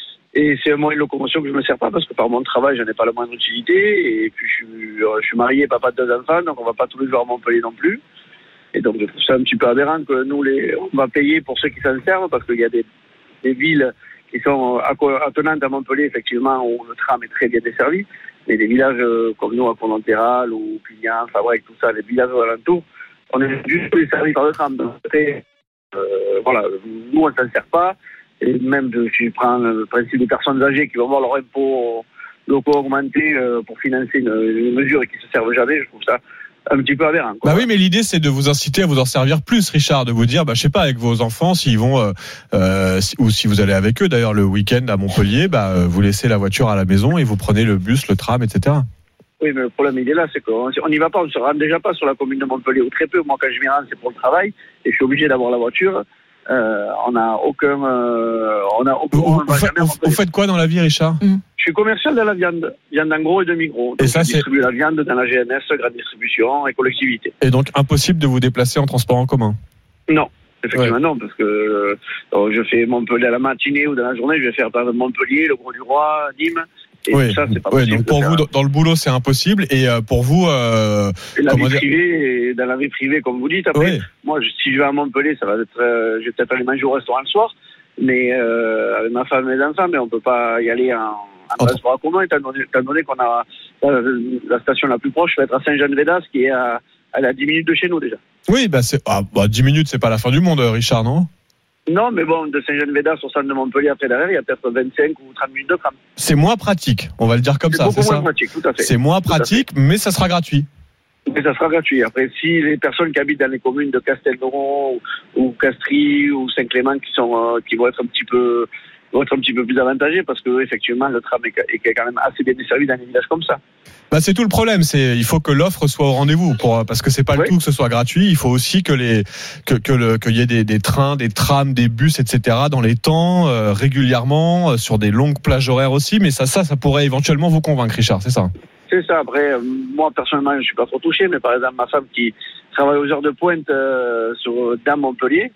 Et c'est un moyen de locomotion que je ne me sers pas parce que par mon travail, je n'ai pas la moindre utilité. Et puis, je suis, je suis marié, papa de deux enfants, donc on va pas tous les jours à Montpellier non plus. Et donc, je trouve ça un petit peu aberrant que nous, les, on va payer pour ceux qui s'en servent parce qu'il y a des, des villes qui sont attenantes à Montpellier, effectivement, où le tram est très bien desservi. Mais des villages comme nous, à Cournonterral ou Pignan, Fabrique, tout ça, les villages alentours, on est juste desservis par le tram. Donc, euh, voilà, nous, on ne s'en sert pas. Et même, de, si je prends le principe des personnes âgées qui vont voir leur impôt locaux augmenter euh, pour financer une, une mesure et qui ne se servent jamais, je trouve ça un petit peu aberrant. Bah oui, mais l'idée, c'est de vous inciter à vous en servir plus, Richard, de vous dire, bah, je sais pas, avec vos enfants, s'ils vont, euh, euh, ou si vous allez avec eux, d'ailleurs, le week-end à Montpellier, bah, vous laissez la voiture à la maison et vous prenez le bus, le tram, et cetera. Oui, mais le problème, il est là, c'est qu'on n'y va pas, on ne se rend déjà pas sur la commune de Montpellier, ou très peu. Moi, quand je m'y rends, c'est pour le travail, et je suis obligé d'avoir la voiture. Euh, on n'a aucun, euh, on a aucun. Vous, on vous, fait, vous faites quoi dans la vie, Richard? mmh. Je suis commercial de la viande, viande en gros et demi-gros. Et ça, je distribue la viande dans la G N S, grande distribution et collectivité. Et donc, impossible de vous déplacer en transport en commun? Non. Effectivement, ouais. Non, parce que euh, je fais Montpellier à la matinée ou dans la journée, je vais faire par exemple Montpellier, le Gros du Roi, Nîmes. Et oui, tout ça, c'est pas oui, possible. Donc pour vous, faire. Dans le boulot, c'est impossible. Et pour vous, euh, et la vie dire... privée, dans la vie privée, comme vous dites. Après, oui. Moi, je, si je vais à Montpellier, ça va être, euh, je vais peut-être aller manger au restaurant le soir, mais euh, avec ma femme et mes enfants, mais on peut pas y aller en, en transport en commun, étant donné, étant donné qu'on a la, la station la plus proche, va être à Saint-Jean-de-Védas, qui est à, à dix minutes de chez nous déjà. Oui, bah c'est, ah, bah dix minutes, c'est pas la fin du monde, Richard, non? Non, mais bon, de Saint-Jean-de-Védas au centre de Montpellier, après derrière, il y a peut-être vingt-cinq ou trente minutes de tram. C'est moins pratique, on va le dire comme c'est ça, beaucoup c'est moins ça pratique, tout à fait. C'est moins pratique, mais ça sera gratuit. Mais ça sera gratuit. Après, si les personnes qui habitent dans les communes de Castelnauron ou, ou Castries ou Saint-Clément qui sont, euh, qui vont être un petit peu, vont être un petit peu plus avantagés parce que effectivement le tram est, est quand même assez bien desservi dans les villages comme ça. Bah c'est tout le problème, c'est il faut que l'offre soit au rendez-vous pour parce que c'est pas oui. le tout que ce soit gratuit, il faut aussi que les que que le qu'il y ait des, des trains, des trams, des bus, et cetera dans les temps euh, régulièrement euh, sur des longues plages horaires aussi, mais ça ça ça pourrait éventuellement vous convaincre, Richard, c'est ça? C'est ça. Après, euh, moi personnellement, je suis pas trop touché, mais par exemple ma femme qui travaille aux heures de pointe euh, sur dans Montpellier.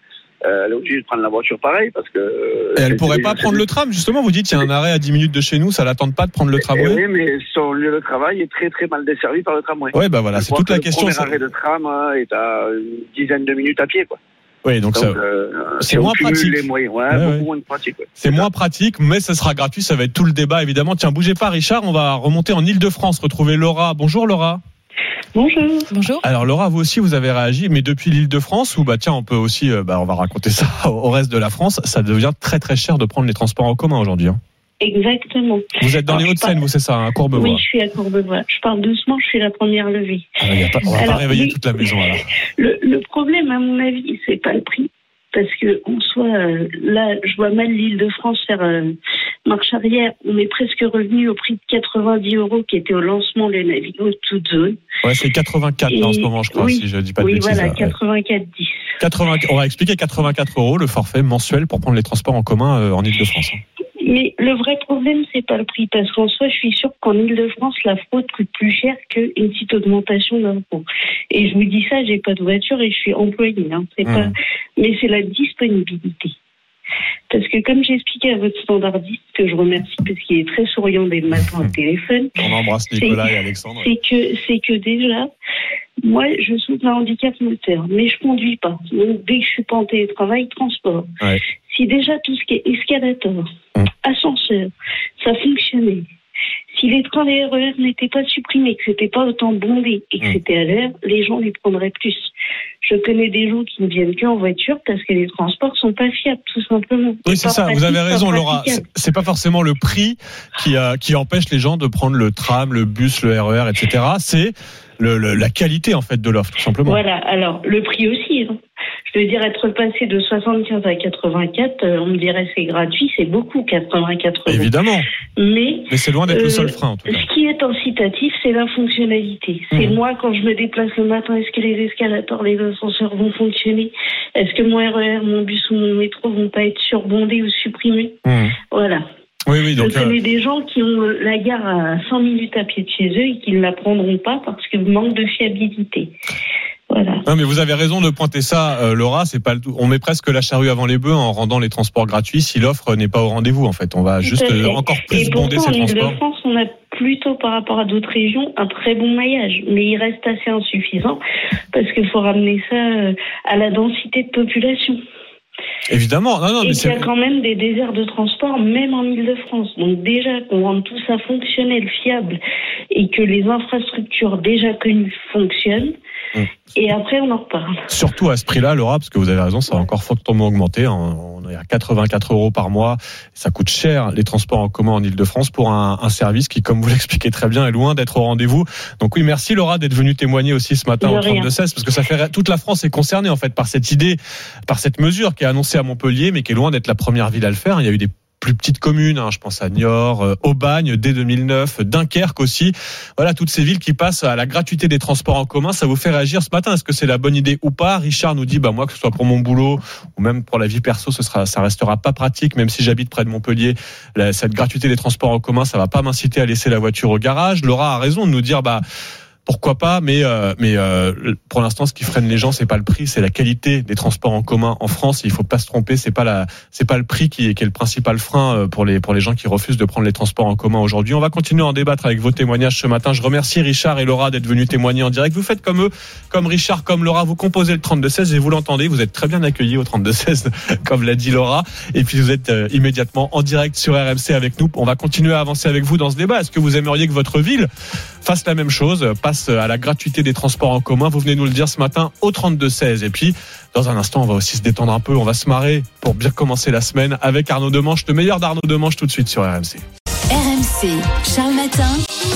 euh, elle est obligée de prendre la voiture pareil parce que. Et elle pourrait pas prendre le tram, justement. Vous dites, il y a un arrêt à dix minutes de chez nous, ça l'attend pas de prendre le tramway. Oui, mais son lieu de travail est très très mal desservi par le tramway. Oui, bah voilà, Je c'est crois toute que la le question. Le ça... premier arrêt de tram hein, est à une dizaine de minutes à pied, quoi. Oui, donc, donc ça, euh, c'est moins pratique. Les moyens. Ouais, ouais, beaucoup ouais. moins pratique. Ouais. C'est, c'est moins pratique, mais ça sera gratuit. Ça va être tout le débat, évidemment. Tiens, bougez pas, Richard. On va remonter en Île-de-France, retrouver Laura. Bonjour, Laura. Bonjour. Bonjour. Alors, Laura, vous aussi, vous avez réagi, mais depuis l'Île-de-France, où bah tiens, on peut aussi, euh, bah on va raconter ça au reste de la France. Ça devient très très cher de prendre les transports en commun aujourd'hui. Hein. Exactement. Vous êtes dans Alors, les Hauts-de-Seine, parle... vous, c'est ça, à Courbevoie. Oui, je suis à Courbevoie. Je parle doucement, je suis la première levée. Ah, y a pas, on va alors, pas réveiller oui, toute la maison alors. Le, le problème, à mon avis, c'est pas le prix. Parce que en soi, euh, là, je vois mal l'Île-de-France faire euh, marche arrière. On est presque revenu au prix de quatre-vingt-dix euros qui était au lancement des Navigo toute zone. Ouais, c'est quatre-vingt-quatre Et... là, en ce moment, je crois, oui, si je dis pas de oui, bêtises. Oui, voilà, là, quatre-vingt-quatre dix. quatre-vingts, on va expliquer quatre-vingt-quatre euros le forfait mensuel pour prendre les transports en commun euh, en Île-de-France. Mais le vrai problème, c'est pas le prix, parce qu'en soi, je suis sûre qu'en Île-de-France, la fraude coûte plus cher qu'une petite augmentation d'impôts. Et je vous dis ça, j'ai pas de voiture et je suis employée, hein. C'est mmh. pas, mais c'est la disponibilité. Parce que comme j'ai expliqué à votre standardiste, que je remercie parce qu'il est très souriant dès le matin au téléphone. On embrasse Nicolas et Alexandre. C'est que, c'est que déjà, moi, je souffre d'un handicap moteur, mais je conduis pas. Donc, dès que je suis pas en télétravail, transport. Ouais. Si déjà tout ce qui est escalator, mmh. ascenseur, ça fonctionnait, si les trains des R E R n'étaient pas supprimés, que c'était pas autant bondé et que mmh. c'était à l'heure, les gens les prendraient plus. Je connais des gens qui ne viennent qu'en voiture parce que les transports sont pas fiables, tout simplement. Oui, c'est ça, pratique, vous avez raison, Laura. C'est, c'est pas forcément le prix qui, a, qui empêche les gens de prendre le tram, le bus, le R E R, et cetera. C'est le, le, la qualité, en fait, de l'offre, tout simplement. Voilà, alors, le prix aussi, hein. Je veux dire, être passé de soixante-quinze à quatre-vingt-quatre, on me dirait c'est gratuit, c'est beaucoup, quatre-vingt-quatre euros. Évidemment. Mais, Mais c'est loin d'être euh, le seul frein, en tout cas. Ce qui est incitatif, c'est la fonctionnalité. C'est mmh. moi, quand je me déplace le matin, est-ce que les escalators, les ascenseurs vont fonctionner? Est-ce que mon R E R, mon bus ou mon métro vont pas être surbondés ou supprimés? mmh. Voilà. Oui, oui, donc je connais euh... des gens qui ont la gare à cent minutes à pied de chez eux et qui ne la prendront pas parce que manque de fiabilité. Voilà. Non, mais vous avez raison de pointer ça, euh, Laura. C'est pas le tout. On met presque la charrue avant les bœufs en rendant les transports gratuits si l'offre n'est pas au rendez-vous. En fait, on va tout juste euh, encore plus et bonder pourtant, ces transports. En Île-de-France, on a plutôt, par rapport à d'autres régions, un très bon maillage, mais il reste assez insuffisant parce qu'il faut ramener ça euh, à la densité de population. Évidemment, non, non, et mais qu'il y a quand même des déserts de transport, même en Île-de-France. Donc déjà, qu'on rende tout ça fonctionnel, fiable, et que les infrastructures déjà connues fonctionnent, mmh. et après on en reparle. Surtout à ce prix-là, Laura, parce que vous avez raison, ça va encore fortement augmenter. On est à quatre-vingt-quatre euros par mois. Ça coûte cher, les transports en commun en Île-de-France, pour un, un service qui, comme vous l'expliquez très bien, est loin d'être au rendez-vous. Donc oui, merci Laura d'être venue témoigner aussi ce matin au trente-deux seize, parce que ça fait toute la France est concernée en fait par cette idée, par cette mesure qui est annoncée à Montpellier, mais qui est loin d'être la première ville à le faire. Il y a eu des plus petites communes, hein, je pense à Niort, euh, Aubagne dès deux mille neuf, Dunkerque aussi. Voilà, toutes ces villes qui passent à la gratuité des transports en commun. Ça vous fait réagir ce matin? Est-ce que c'est la bonne idée ou pas? Richard nous dit, bah moi, que ce soit pour mon boulot ou même pour la vie perso, ce sera, ça restera pas pratique. Même si j'habite près de Montpellier, la, cette gratuité des transports en commun, ça va pas m'inciter à laisser la voiture au garage. Laura a raison de nous dire, bah pourquoi pas, mais euh, mais euh, pour l'instant, ce qui freine les gens, c'est pas le prix, c'est la qualité des transports en commun en France. Il faut pas se tromper, c'est pas la, c'est pas le prix qui est, qui est le principal frein pour les pour les gens qui refusent de prendre les transports en commun aujourd'hui. On va continuer à en débattre avec vos témoignages ce matin. Je remercie Richard et Laura d'être venus témoigner en direct. Vous faites comme eux, comme Richard, comme Laura. Vous composez le trente-deux seize et vous l'entendez. Vous êtes très bien accueillis au trente-deux seize, comme l'a dit Laura. Et puis vous êtes euh, immédiatement en direct sur R M C avec nous. On va continuer à avancer avec vous dans ce débat. Est-ce que vous aimeriez que votre ville fasse la même chose, passe à la gratuité des transports en commun? Vous venez nous le dire ce matin au trente-deux seize. Et puis, dans un instant, on va aussi se détendre un peu. On va se marrer pour bien commencer la semaine avec Arnaud Demanche. Le meilleur d'Arnaud Demanche tout de suite sur R M C. R M C, Charles Matin.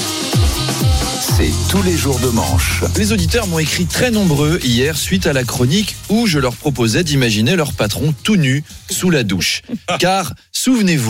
C'est tous les jours de manche. Les auditeurs m'ont écrit très nombreux hier suite à la chronique où je leur proposais d'imaginer leur patron tout nu sous la douche. Car, souvenez-vous,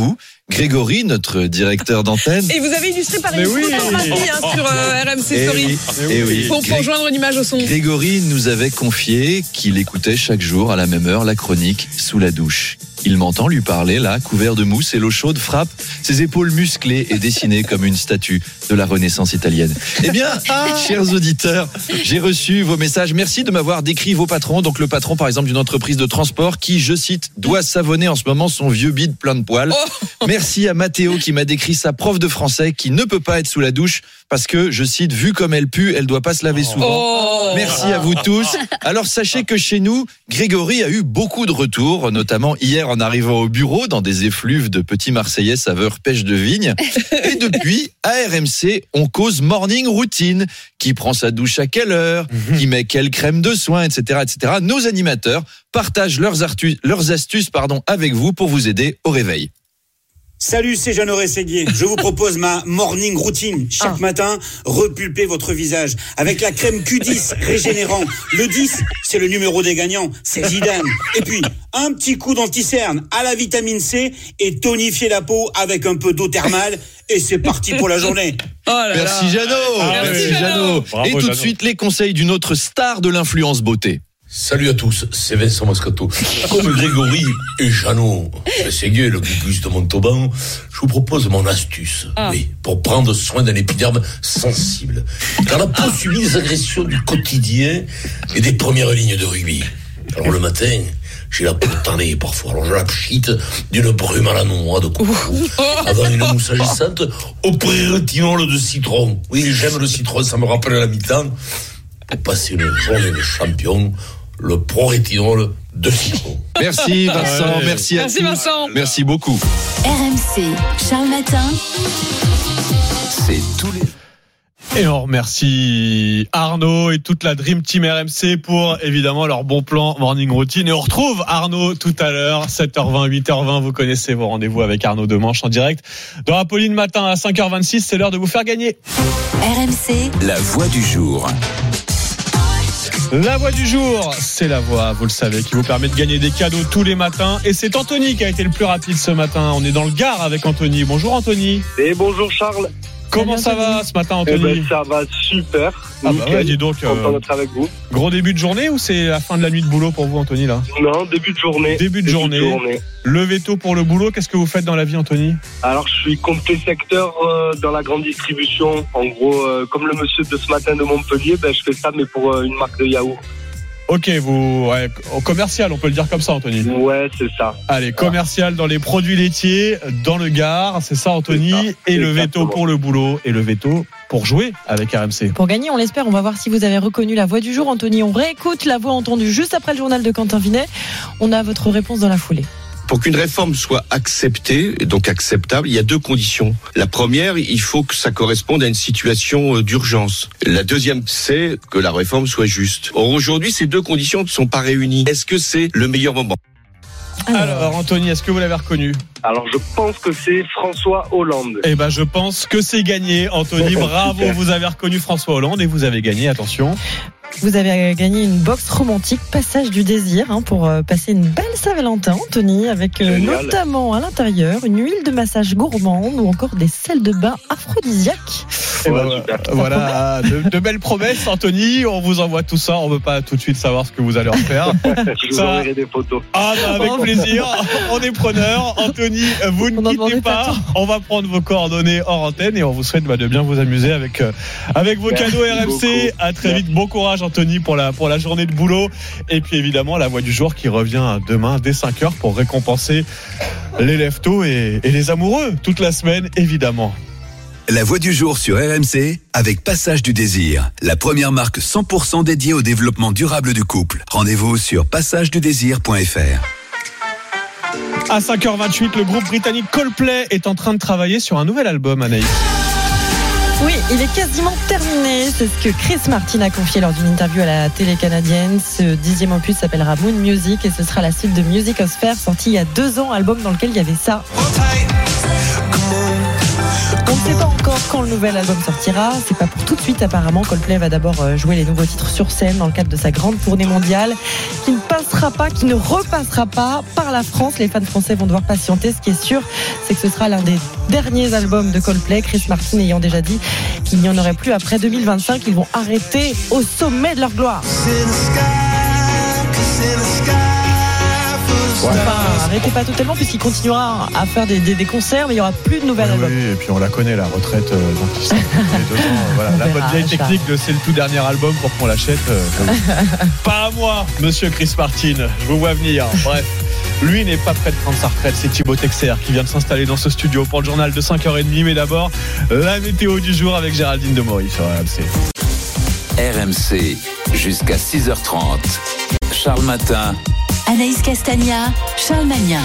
Grégory, notre directeur d'antenne. Et vous avez illustré par Mais une oui. photographie hein, sur euh, R M C Eh Story. oui, eh oui. Pour, pour Gré- joindre une image au son. Grégory nous avait confié qu'il écoutait chaque jour à la même heure la chronique Sous la douche. Il m'entend lui parler, là, couvert de mousse, et l'eau chaude frappe ses épaules musclées et dessinées comme une statue de la Renaissance italienne. Eh bien, chers auditeurs, j'ai reçu vos messages. Merci de m'avoir décrit vos patrons. Donc, le patron, par exemple, d'une entreprise de transport qui, je cite, doit savonner en ce moment son vieux bide plein de poils. Oh. Merci à Mathéo qui m'a décrit sa prof de français qui ne peut pas être sous la douche parce que, je cite, vu comme elle pue, elle doit pas se laver souvent. Oh. Merci à vous tous. Alors, sachez que chez nous, Grégory a eu beaucoup de retours, notamment hier en arrivant au bureau dans des effluves de petits Marseillais saveur pêche de vigne. Et depuis, à R M C, on cause morning routine. Qui prend sa douche à quelle heure, qui met quelle crème de soin, et cetera, et cetera. Nos animateurs partagent leurs, artu- leurs astuces pardon, avec vous pour vous aider au réveil. Salut, c'est Jeannot Rességuier. Je vous propose ma morning routine. Chaque ah. matin, repulpez votre visage avec la crème Q dix régénérant. Le dix, c'est le numéro des gagnants, c'est Zidane. Et puis, un petit coup d'anti-cerne à la vitamine C et tonifier la peau avec un peu d'eau thermale. Et c'est parti pour la journée. Oh là Merci là. Jeannot. Ah, Merci oui. Jeannot. Bravo, et tout Jeannot. de suite, les conseils d'une autre star de l'influence beauté. Salut à tous, c'est Vincent Moscato. Comme Grégory et Jeannot Rességuier, le gugus de Montauban, je vous propose mon astuce. Ah. Oui, pour prendre soin d'un épiderme sensible. Car la peau subit les agressions du quotidien et des premières lignes de rugby. Alors le matin, j'ai la peau tannée parfois. Alors je la pchite d'une brume à la noix de coco. Avant une mousse agissante au pré-rétinol de citron. Oui, j'aime le citron, ça me rappelle la mi-temps. Pour passer une journée de champion, le pro-rétinol de citron. Merci Vincent, ouais. merci à Merci tous. Vincent. Merci beaucoup. R M C, Charles Matin. C'est tous les... Et on remercie Arnaud et toute la Dream Team R M C pour évidemment leur bon plan morning routine. Et on retrouve Arnaud tout à l'heure, sept heures vingt, huit heures vingt. Vous connaissez vos rendez-vous avec Arnaud Demanche en direct. Dans Apolline Matin à cinq heures vingt-six, c'est l'heure de vous faire gagner. R M C, La voix du jour. La voix du jour, c'est la voix, vous le savez, qui vous permet de gagner des cadeaux tous les matins. Et c'est Anthony qui a été le plus rapide ce matin. On est dans le Gard avec Anthony. Bonjour Anthony. Et bonjour Charles. Comment ça va ce matin Anthony? Eh ben, ça va super. Ah bah ouais, dis donc. Euh, content d'être avec vous. Gros début de journée ou c'est la fin de la nuit de boulot pour vous Anthony là? Non, début de journée. Début de début journée. De journée. Levé tôt pour le boulot. Qu'est-ce que vous faites dans la vie Anthony? Alors je suis compté secteur euh, dans la grande distribution. En gros, euh, comme le monsieur de ce matin de Montpellier, ben, je fais ça mais pour euh, une marque de yaourt. Ok, vous, ouais, au commercial, on peut le dire comme ça, Anthony. Ouais, c'est ça. Allez, commercial dans les produits laitiers, dans le Gard, c'est ça, Anthony. C'est ça. Et le Exactement. veto pour le boulot et le veto pour jouer avec R M C. Pour gagner, on l'espère, on va voir si vous avez reconnu la voix du jour, Anthony. On réécoute la voix entendue juste après le journal de Quentin Vinet. On a votre réponse dans la foulée. Pour qu'une réforme soit acceptée, et donc acceptable, il y a deux conditions. La première, il faut que ça corresponde à une situation d'urgence. La deuxième, c'est que la réforme soit juste. Or, aujourd'hui, ces deux conditions ne sont pas réunies. Est-ce que c'est le meilleur moment ? Alors, Anthony, est-ce que vous l'avez reconnu? Alors je pense que c'est François Hollande. Eh ben, je pense que c'est gagné, Anthony. Bravo, vous avez reconnu François Hollande et vous avez gagné, attention. Vous avez gagné une box romantique Passage du désir hein, pour euh, passer une belle Saint-Valentin, Anthony, avec euh, notamment à l'intérieur une huile de massage gourmande ou encore des sels de bain aphrodisiaques. Et ben, voilà, de, de belles promesses, Anthony. On vous envoie tout ça. On veut pas tout de suite savoir ce que vous allez en faire. Je vous ça... enverrai des photos. Ah bah avec plaisir. On est preneur. Anthony, vous ne quittez pas. On va prendre vos coordonnées hors antenne et on vous souhaite bah, de bien vous amuser avec euh, avec vos Merci cadeaux R M C. Beaucoup. À très vite. Bon courage, Anthony, pour la pour la journée de boulot. Et puis évidemment la voix du jour qui revient demain dès cinq heures pour récompenser les leftos et, et les amoureux toute la semaine, évidemment. La voix du jour sur R M C avec Passage du désir, la première marque cent pour cent dédiée au développement durable du couple. Rendez-vous sur passage du désir point f r. À cinq heures vingt-huit, le groupe britannique Coldplay est en train de travailler sur un nouvel album, Anaïs. Oui, il est quasiment terminé. C'est ce que Chris Martin a confié lors d'une interview à la télé canadienne. Ce dixième opus s'appellera Moon Music et ce sera la suite de Musicosphere, sorti il y a deux ans, album dans lequel il y avait ça. On ne sait pas encore quand le nouvel album sortira. C'est pas pour tout de suite apparemment. Coldplay va d'abord jouer les nouveaux titres sur scène dans le cadre de sa grande tournée mondiale, qui ne passera pas, qui ne repassera pas par la France. Les fans français vont devoir patienter. Ce qui est sûr, c'est que ce sera l'un des derniers albums de Coldplay. Chris Martin ayant déjà dit qu'il n'y en aurait plus après deux mille vingt-cinq. Ils vont arrêter au sommet de leur gloire. Enfin, arrêtez pas totalement puisqu'il continuera à faire des, des, des concerts, mais il n'y aura plus de nouvel album. Oui, et puis on la connaît, la retraite. Euh, donc il deux ans, voilà. La bonne vieille technique de c'est le tout dernier album pour qu'on l'achète. Euh, pas à moi, monsieur Chris Martin. Je vous vois venir. Bref. Lui n'est pas prêt de prendre sa retraite, c'est Thibaut Texer qui vient de s'installer dans ce studio pour le journal de cinq heures trente. Mais d'abord, la météo du jour avec Géraldine Demory sur R M C. R M C, jusqu'à six heures trente. Charles Matin. Anaïs Castagna, Charles Magnin.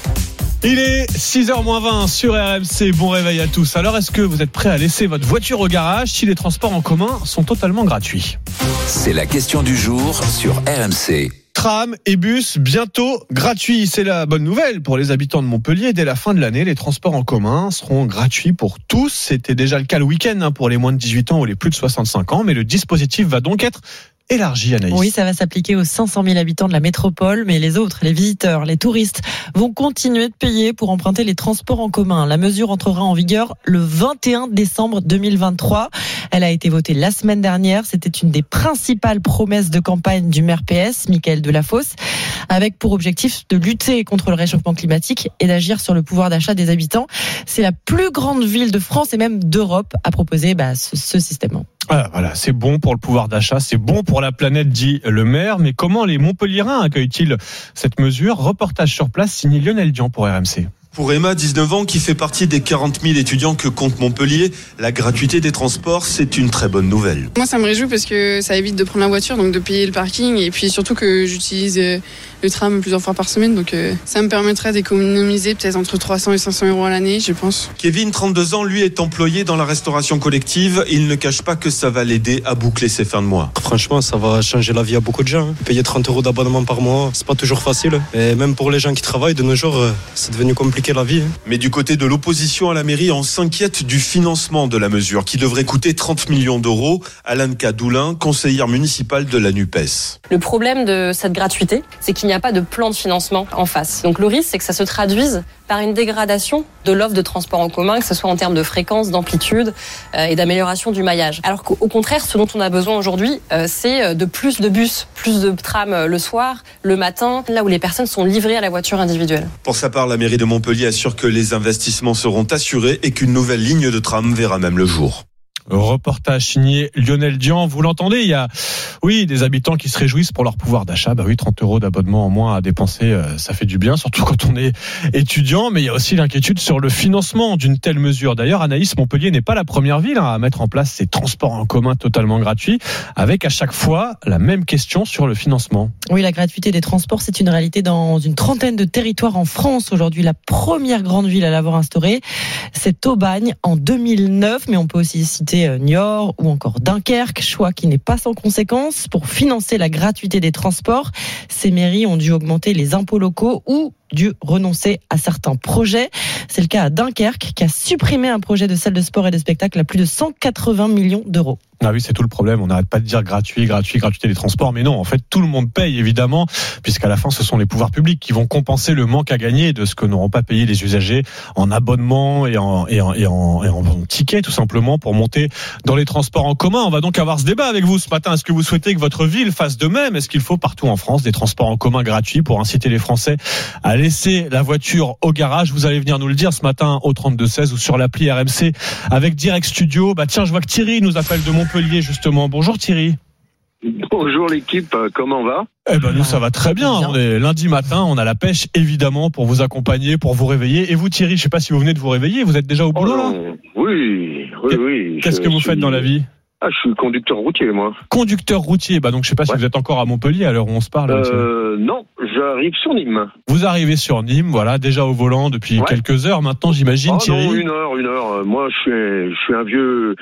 Il est six heures vingt sur R M C. Bon réveil à tous. Alors, est-ce que vous êtes prêts à laisser votre voiture au garage si les transports en commun sont totalement gratuits ? C'est la question du jour sur R M C. Tram et bus bientôt gratuits. C'est la bonne nouvelle pour les habitants de Montpellier. Dès la fin de l'année, les transports en commun seront gratuits pour tous. C'était déjà le cas le week-end pour les moins de dix-huit ans ou les plus de soixante-cinq ans. Mais le dispositif va donc être élargi, Anaïs. Oui, ça va s'appliquer aux cinq cent mille habitants de la métropole, mais les autres, les visiteurs, les touristes, vont continuer de payer pour emprunter les transports en commun. La mesure entrera en vigueur le vingt et un décembre deux mille vingt-trois. Elle a été votée la semaine dernière. C'était une des principales promesses de campagne du maire P S, Mickaël Delafosse, avec pour objectif de lutter contre le réchauffement climatique et d'agir sur le pouvoir d'achat des habitants. C'est la plus grande ville de France et même d'Europe à proposer bah, ce, ce système. Ah, voilà, c'est bon pour le pouvoir d'achat, c'est bon pour la planète, dit le maire. Mais comment les Montpelliérains accueillent-ils cette mesure ? Reportage sur place signé Lionel Dian pour R M C. Pour Emma, dix-neuf ans, qui fait partie des quarante mille étudiants que compte Montpellier, la gratuité des transports, c'est une très bonne nouvelle. Moi, ça me réjouit parce que ça évite de prendre la voiture, donc de payer le parking, et puis surtout que j'utilise le tram plusieurs fois par semaine, donc ça me permettrait d'économiser peut-être entre trois cents et cinq cents euros à l'année, je pense. Kevin, trente-deux ans, lui est employé dans la restauration collective. Il ne cache pas que ça va l'aider à boucler ses fins de mois. Franchement, ça va changer la vie à beaucoup de gens. Payer trente euros d'abonnement par mois, c'est pas toujours facile. Et même pour les gens qui travaillent, de nos jours, c'est devenu compliqué la vie. Mais du côté de l'opposition à la mairie, on s'inquiète du financement de la mesure qui devrait coûter trente millions d'euros. Alanka Doulin, conseillère municipale de la NUPES. Le problème de cette gratuité, c'est qu'il n'y a pas de plan de financement en face. Donc le risque, c'est que ça se traduise par une dégradation de l'offre de transport en commun, que ce soit en termes de fréquence, d'amplitude euh, et d'amélioration du maillage. Alors qu'au contraire, ce dont on a besoin aujourd'hui, euh, c'est de plus de bus, plus de trams le soir, le matin, là où les personnes sont livrées à la voiture individuelle. Pour sa part, la mairie de Montpellier assure que les investissements seront assurés et qu'une nouvelle ligne de tram verra même le jour. Reportage signé Lionel Dian. Vous l'entendez, il y a, oui, des habitants qui se réjouissent pour leur pouvoir d'achat. Bah oui, trente euros d'abonnement en moins à dépenser, ça fait du bien, surtout quand on est étudiant. Mais il y a aussi l'inquiétude sur le financement d'une telle mesure. D'ailleurs, Anaïs, Montpellier n'est pas la première ville à mettre en place ces transports en commun totalement gratuits, avec à chaque fois la même question sur le financement. Oui, la gratuité des transports, c'est une réalité dans une trentaine de territoires en France. Aujourd'hui, la première grande ville à l'avoir instaurée, c'est Aubagne en deux mille neuf. Mais on peut aussi citer Niort ou encore Dunkerque, choix qui n'est pas sans conséquences. Pour financer la gratuité des transports, ces mairies ont dû augmenter les impôts locaux ou dû renoncer à certains projets. C'est le cas à Dunkerque qui a supprimé un projet de salle de sport et de spectacle à plus de cent quatre-vingts millions d'euros. Ah oui, c'est tout le problème. On n'arrête pas de dire gratuit, gratuit, gratuité des transports. Mais non, en fait, tout le monde paye, évidemment, puisqu'à la fin, ce sont les pouvoirs publics qui vont compenser le manque à gagner de ce que n'auront pas payé les usagers en abonnement et en, et en, et en, et en ticket, tout simplement, pour monter dans les transports en commun. On va donc avoir ce débat avec vous ce matin. Est-ce que vous souhaitez que votre ville fasse de même ? Est-ce qu'il faut partout en France des transports en commun gratuits pour inciter les Français à laisser la voiture au garage? Vous allez venir nous le dire ce matin au trente-deux seize ou sur l'appli R M C avec Direct Studio. Bah tiens, je vois que Thierry nous appelle de Montpellier justement. Bonjour Thierry. Bonjour l'équipe, comment va ? Eh ben nous ça va très bien. On est lundi matin, on a la pêche évidemment pour vous accompagner, pour vous réveiller. Et vous Thierry, je sais pas si vous venez de vous réveiller, vous êtes déjà au boulot là ? Oui, oui, oui. Qu'est-ce que vous faites dans la vie ? Ah, je suis conducteur routier, moi. Conducteur routier, bah donc je sais pas si ouais. vous êtes encore à Montpellier à l'heure où on se parle. Euh, non, j'arrive sur Nîmes. Vous arrivez sur Nîmes, voilà, déjà au volant depuis ouais. quelques heures maintenant, j'imagine, oh Thierry. Non, une heure, une heure. Moi, je suis, je suis un vieux,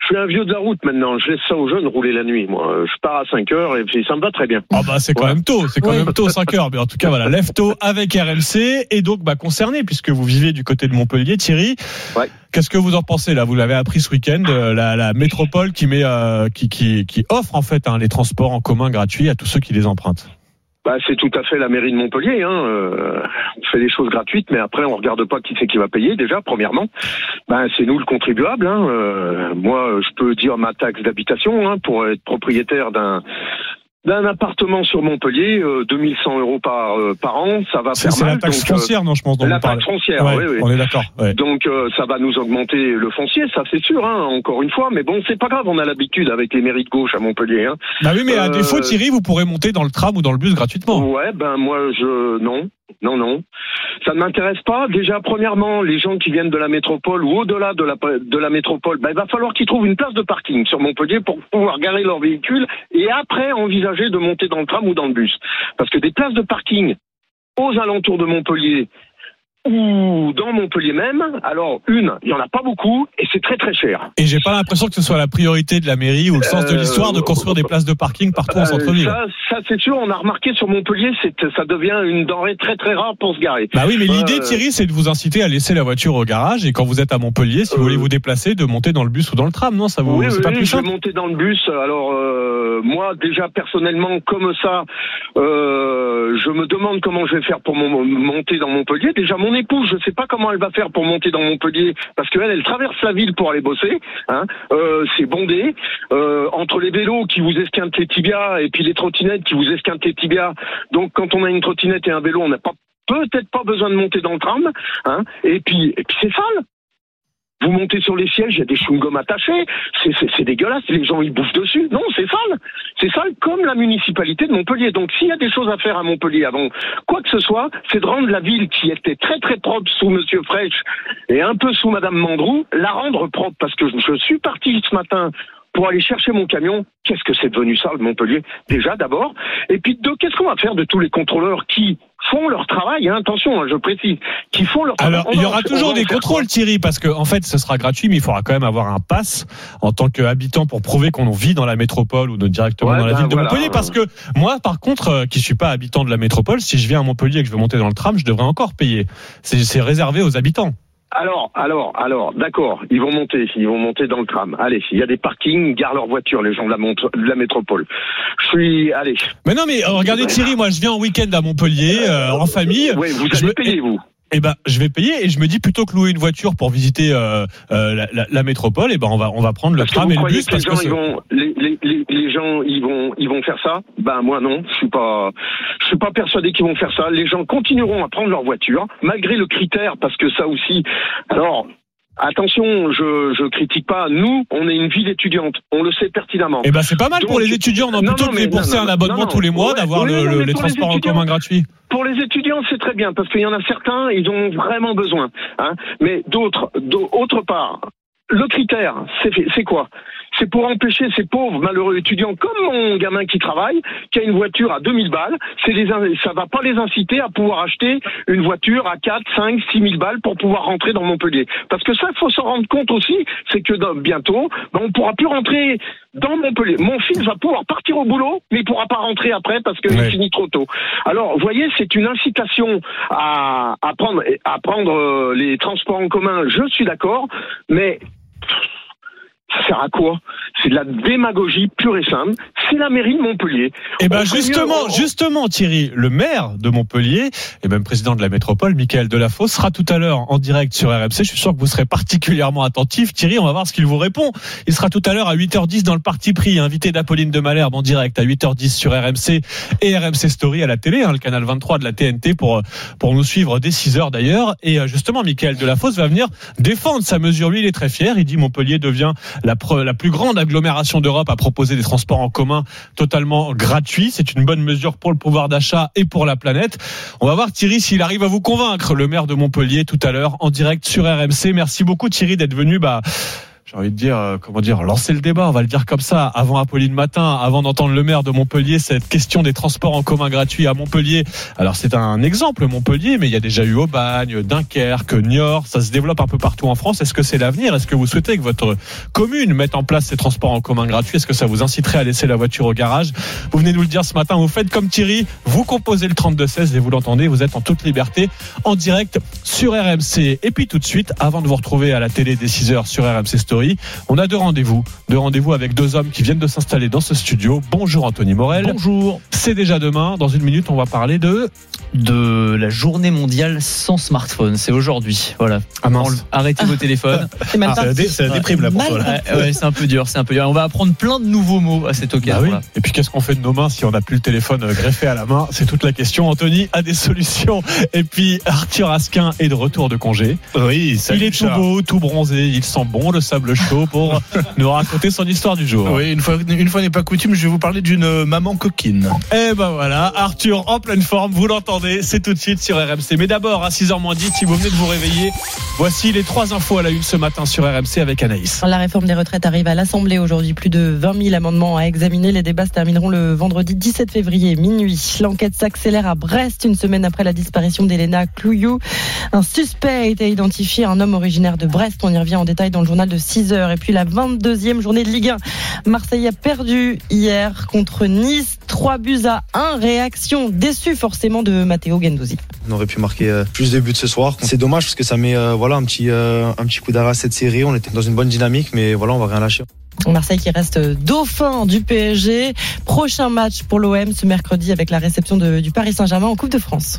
Je suis un vieux de la route maintenant. Je laisse ça aux jeunes rouler la nuit. Moi, je pars à cinq heures et puis ça me va très bien. Ah bah c'est quand ouais. même tôt, c'est quand oui. même tôt cinq heures. Mais en tout cas voilà, lève tôt avec R M C et donc bah concerné puisque vous vivez du côté de Montpellier, Thierry. Ouais. Qu'est-ce que vous en pensez là ? Vous l'avez appris ce week-end, la, la métropole qui met, euh, qui, qui, qui offre en fait hein, les transports en commun gratuits à tous ceux qui les empruntent. Bah, c'est tout à fait la mairie de Montpellier. Hein. Euh, on fait des choses gratuites, mais après on regarde pas qui c'est qui va payer déjà. Premièrement, bah, c'est nous le contribuable. Hein. Euh, moi, je peux dire ma taxe d'habitation hein, pour être propriétaire d'un d'un appartement sur Montpellier, euh, deux mille cent euros par euh, par an, ça va c'est, faire c'est mal. C'est la taxe donc, foncière, euh, non, je pense. Dont la vous parlez. taxe foncière, ouais, oui, oui. On est d'accord. Ouais. Donc euh, ça va nous augmenter le foncier, ça c'est sûr. Hein, encore une fois, mais bon, c'est pas grave, on a l'habitude avec les mairies de gauche à Montpellier. Hein. Bah oui, mais à euh, défaut, Thierry, vous pourrez monter dans le tram ou dans le bus gratuitement. Ouais, ben moi je non. Non, non. Ça ne m'intéresse pas. Déjà, premièrement, les gens qui viennent de la métropole ou au-delà de la, de la métropole, ben, il va falloir qu'ils trouvent une place de parking sur Montpellier pour pouvoir garer leur véhicule et après envisager de monter dans le tram ou dans le bus. Parce que des places de parking aux alentours de Montpellier ou dans Montpellier même, alors une, il y en a pas beaucoup et c'est très très cher. Et j'ai pas l'impression que ce soit la priorité de la mairie ou le sens de l'histoire de construire des places de parking partout en centre-ville. Ça, ça c'est sûr, on a remarqué sur Montpellier, c'est, ça devient une denrée très très rare pour se garer. Bah oui, mais euh, l'idée Thierry, c'est de vous inciter à laisser la voiture au garage et quand vous êtes à Montpellier, si euh, vous voulez vous déplacer, de monter dans le bus ou dans le tram, non, ça vous, oui, c'est oui, pas plus je simple. vais monter dans le bus. Alors euh, moi déjà personnellement comme ça, euh, je me demande comment je vais faire pour mon, monter dans Montpellier. Déjà mon épouse, je sais pas comment elle va faire pour monter dans Montpellier parce qu'elle, elle traverse la ville pour aller bosser. Hein. Euh, c'est bondé. Euh, entre les vélos qui vous esquintent les tibias et puis les trottinettes qui vous esquintent les tibias. Donc quand on a une trottinette et un vélo, on n'a pas peut-être pas besoin de monter dans le tram. Hein. Et puis, et puis c'est sale. Vous montez sur les sièges, il y a des chewing-gums attachés, c'est, c'est, c'est dégueulasse, les gens ils bouffent dessus. Non, c'est sale. C'est sale comme la municipalité de Montpellier. Donc s'il y a des choses à faire à Montpellier avant quoi que ce soit, c'est de rendre la ville qui était très très propre sous Monsieur Frêche et un peu sous Madame Mandrou, la rendre propre. Parce que je suis parti ce matin pour aller chercher mon camion. Qu'est-ce que c'est devenu ça, Montpellier ? Déjà, d'abord. Et puis, deux, qu'est-ce qu'on va faire de tous les contrôleurs qui font leur travail, hein, attention, hein, je précise, qui font leur travail. Alors, il y aura toujours des contrôles, Thierry, parce que, en fait, ce sera gratuit, mais il faudra quand même avoir un pass en tant qu'habitant pour prouver qu'on vit dans la métropole ou directement ouais, dans la ben ville de voilà. Montpellier. Parce que, moi, par contre, euh, qui suis pas habitant de la métropole, si je viens à Montpellier et que je veux monter dans le tram, je devrais encore payer. C'est, c'est réservé aux habitants. Alors, alors, alors, d'accord, ils vont monter, ils vont monter dans le tram. Allez, s'il y a des parkings, ils garent leur voiture, les gens de la, montre, de la métropole. Je suis, allez. Mais non, mais regardez Thierry, moi je viens en week-end à Montpellier, euh, en famille. Oui, vous je allez me... payer, vous. Eh ben, je vais payer et je me dis plutôt que louer une voiture pour visiter euh, euh, la, la, la métropole, eh ben on va on va prendre le parce tram et le bus. Que parce les gens, que ils vont, les, les, les, les gens, ils vont, ils vont faire ça. Ben moi non, je suis pas, je suis pas persuadé qu'ils vont faire ça. Les gens continueront à prendre leur voiture malgré le critère, parce que ça aussi. Alors. Attention, je je critique pas. Nous, on est une ville étudiante, on le sait pertinemment. Eh ben c'est pas mal. Donc, pour les étudiants, non, plutôt non, que de débourser un abonnement non, non, tous les mois, ouais, d'avoir oui, le, non, les transports les en commun gratuits. Pour les étudiants, c'est très bien parce qu'il y en a certains, ils ont vraiment besoin. Hein. Mais d'autres, d'autre part, le critère, c'est c'est quoi ? C'est pour empêcher ces pauvres malheureux étudiants comme mon gamin qui travaille, qui a une voiture à deux mille balles, c'est les, ça va pas les inciter à pouvoir acheter une voiture à quatre, cinq, six mille balles pour pouvoir rentrer dans Montpellier. Parce que ça, il faut s'en rendre compte aussi, c'est que dans, bientôt, ben, on pourra plus rentrer dans Montpellier. Mon fils va pouvoir partir au boulot, mais il pourra pas rentrer après parce qu'il ouais. finit trop tôt. Alors, vous voyez, c'est une incitation à, à prendre, à prendre les transports en commun, je suis d'accord, mais ça sert à quoi ? C'est de la démagogie pure et simple. C'est la mairie de Montpellier. Et ben justement, mieux... justement, Thierry, le maire de Montpellier et même président de la métropole, Mickaël Delafosse, sera tout à l'heure en direct sur R M C. Je suis sûr que vous serez particulièrement attentif. Thierry, on va voir ce qu'il vous répond. Il sera tout à l'heure à huit heures dix dans le Parti Pris, invité d'Apolline de Malherbe en direct à huit heures dix sur R M C et R M C Story à la télé, hein, le canal vingt-trois de la T N T pour pour nous suivre dès six heures d'ailleurs. Et justement, Mickaël Delafosse va venir défendre sa mesure. Lui, il est très fier. Il dit Montpellier devient la, pre, la plus grande agglomération d'Europe à proposer des transports en commun totalement gratuits. C'est une bonne mesure pour le pouvoir d'achat et pour la planète. On va voir Thierry s'il arrive à vous convaincre, le maire de Montpellier tout à l'heure en direct sur R M C. Merci beaucoup Thierry d'être venu bah, j'ai envie de dire, euh, comment dire, lancer le débat, on va le dire comme ça, avant Apolline Matin, avant d'entendre le maire de Montpellier, cette question des transports en commun gratuits à Montpellier. Alors c'est un exemple, Montpellier, mais il y a déjà eu Aubagne, Dunkerque, Niort, ça se développe un peu partout en France. Est-ce que c'est l'avenir ? Est-ce que vous souhaitez que votre commune mette en place ces transports en commun gratuits ? Est-ce que ça vous inciterait à laisser la voiture au garage ? Vous venez nous le dire ce matin, vous faites comme Thierry, vous composez le trente-deux seize et vous l'entendez, vous êtes en toute liberté, en direct sur R M C. Et puis tout de suite, avant de vous retrouver à la télé dès six heures sur R M C Story, on a deux rendez-vous. Deux rendez-vous avec deux hommes qui viennent de s'installer dans ce studio. Bonjour Anthony Morel. Bonjour. C'est déjà demain. Dans une minute, on va parler de... de la journée mondiale sans smartphone. C'est aujourd'hui. Voilà. Ah mince. Arrêtez vos téléphones. C'est mal parti. C'est, c'est la déprime là pour toi. Là. Ouais, ouais, c'est un peu dur. C'est un peu dur. On va apprendre plein de nouveaux mots à cette occasion. Bah oui. Et puis qu'est-ce qu'on fait de nos mains si on n'a plus le téléphone greffé à la main ? C'est toute la question. Anthony a des solutions. Et puis Arthur Asquin est de retour de congé. Oui, salut, il est tout beau, tout bronzé. Il sent bon le sable chaud pour nous raconter son histoire du jour. Oui, une fois, une fois n'est pas coutume, je vais vous parler d'une maman coquine. Et ben voilà, Arthur en pleine forme. Vous l'entendez. C'est tout de suite sur R M C. Mais d'abord, à six heures moins dix, si vous venez de vous réveiller, voici les trois infos à la une ce matin sur R M C avec Anaïs. La réforme des retraites arrive à l'Assemblée aujourd'hui. Plus de vingt mille amendements à examiner. Les débats se termineront le vendredi dix-sept février, minuit. L'enquête s'accélère à Brest, une semaine après la disparition d'Elena Clouillou. Un suspect a été identifié, un homme originaire de Brest. On y revient en détail dans le journal de six heures. Et puis la vingt-deuxième journée de Ligue un. Marseille a perdu hier contre Nice. trois buts à un. Réaction déçue forcément de Matteo Guendouzi. On aurait pu marquer euh, plus de buts ce soir. C'est dommage parce que ça met euh, voilà, un, petit, euh, un petit coup d'arrêt à cette série. On était dans une bonne dynamique, mais voilà, on va rien lâcher. Marseille qui reste dauphin du P S G. Prochain match pour l'O M ce mercredi avec la réception de, du Paris Saint-Germain en Coupe de France.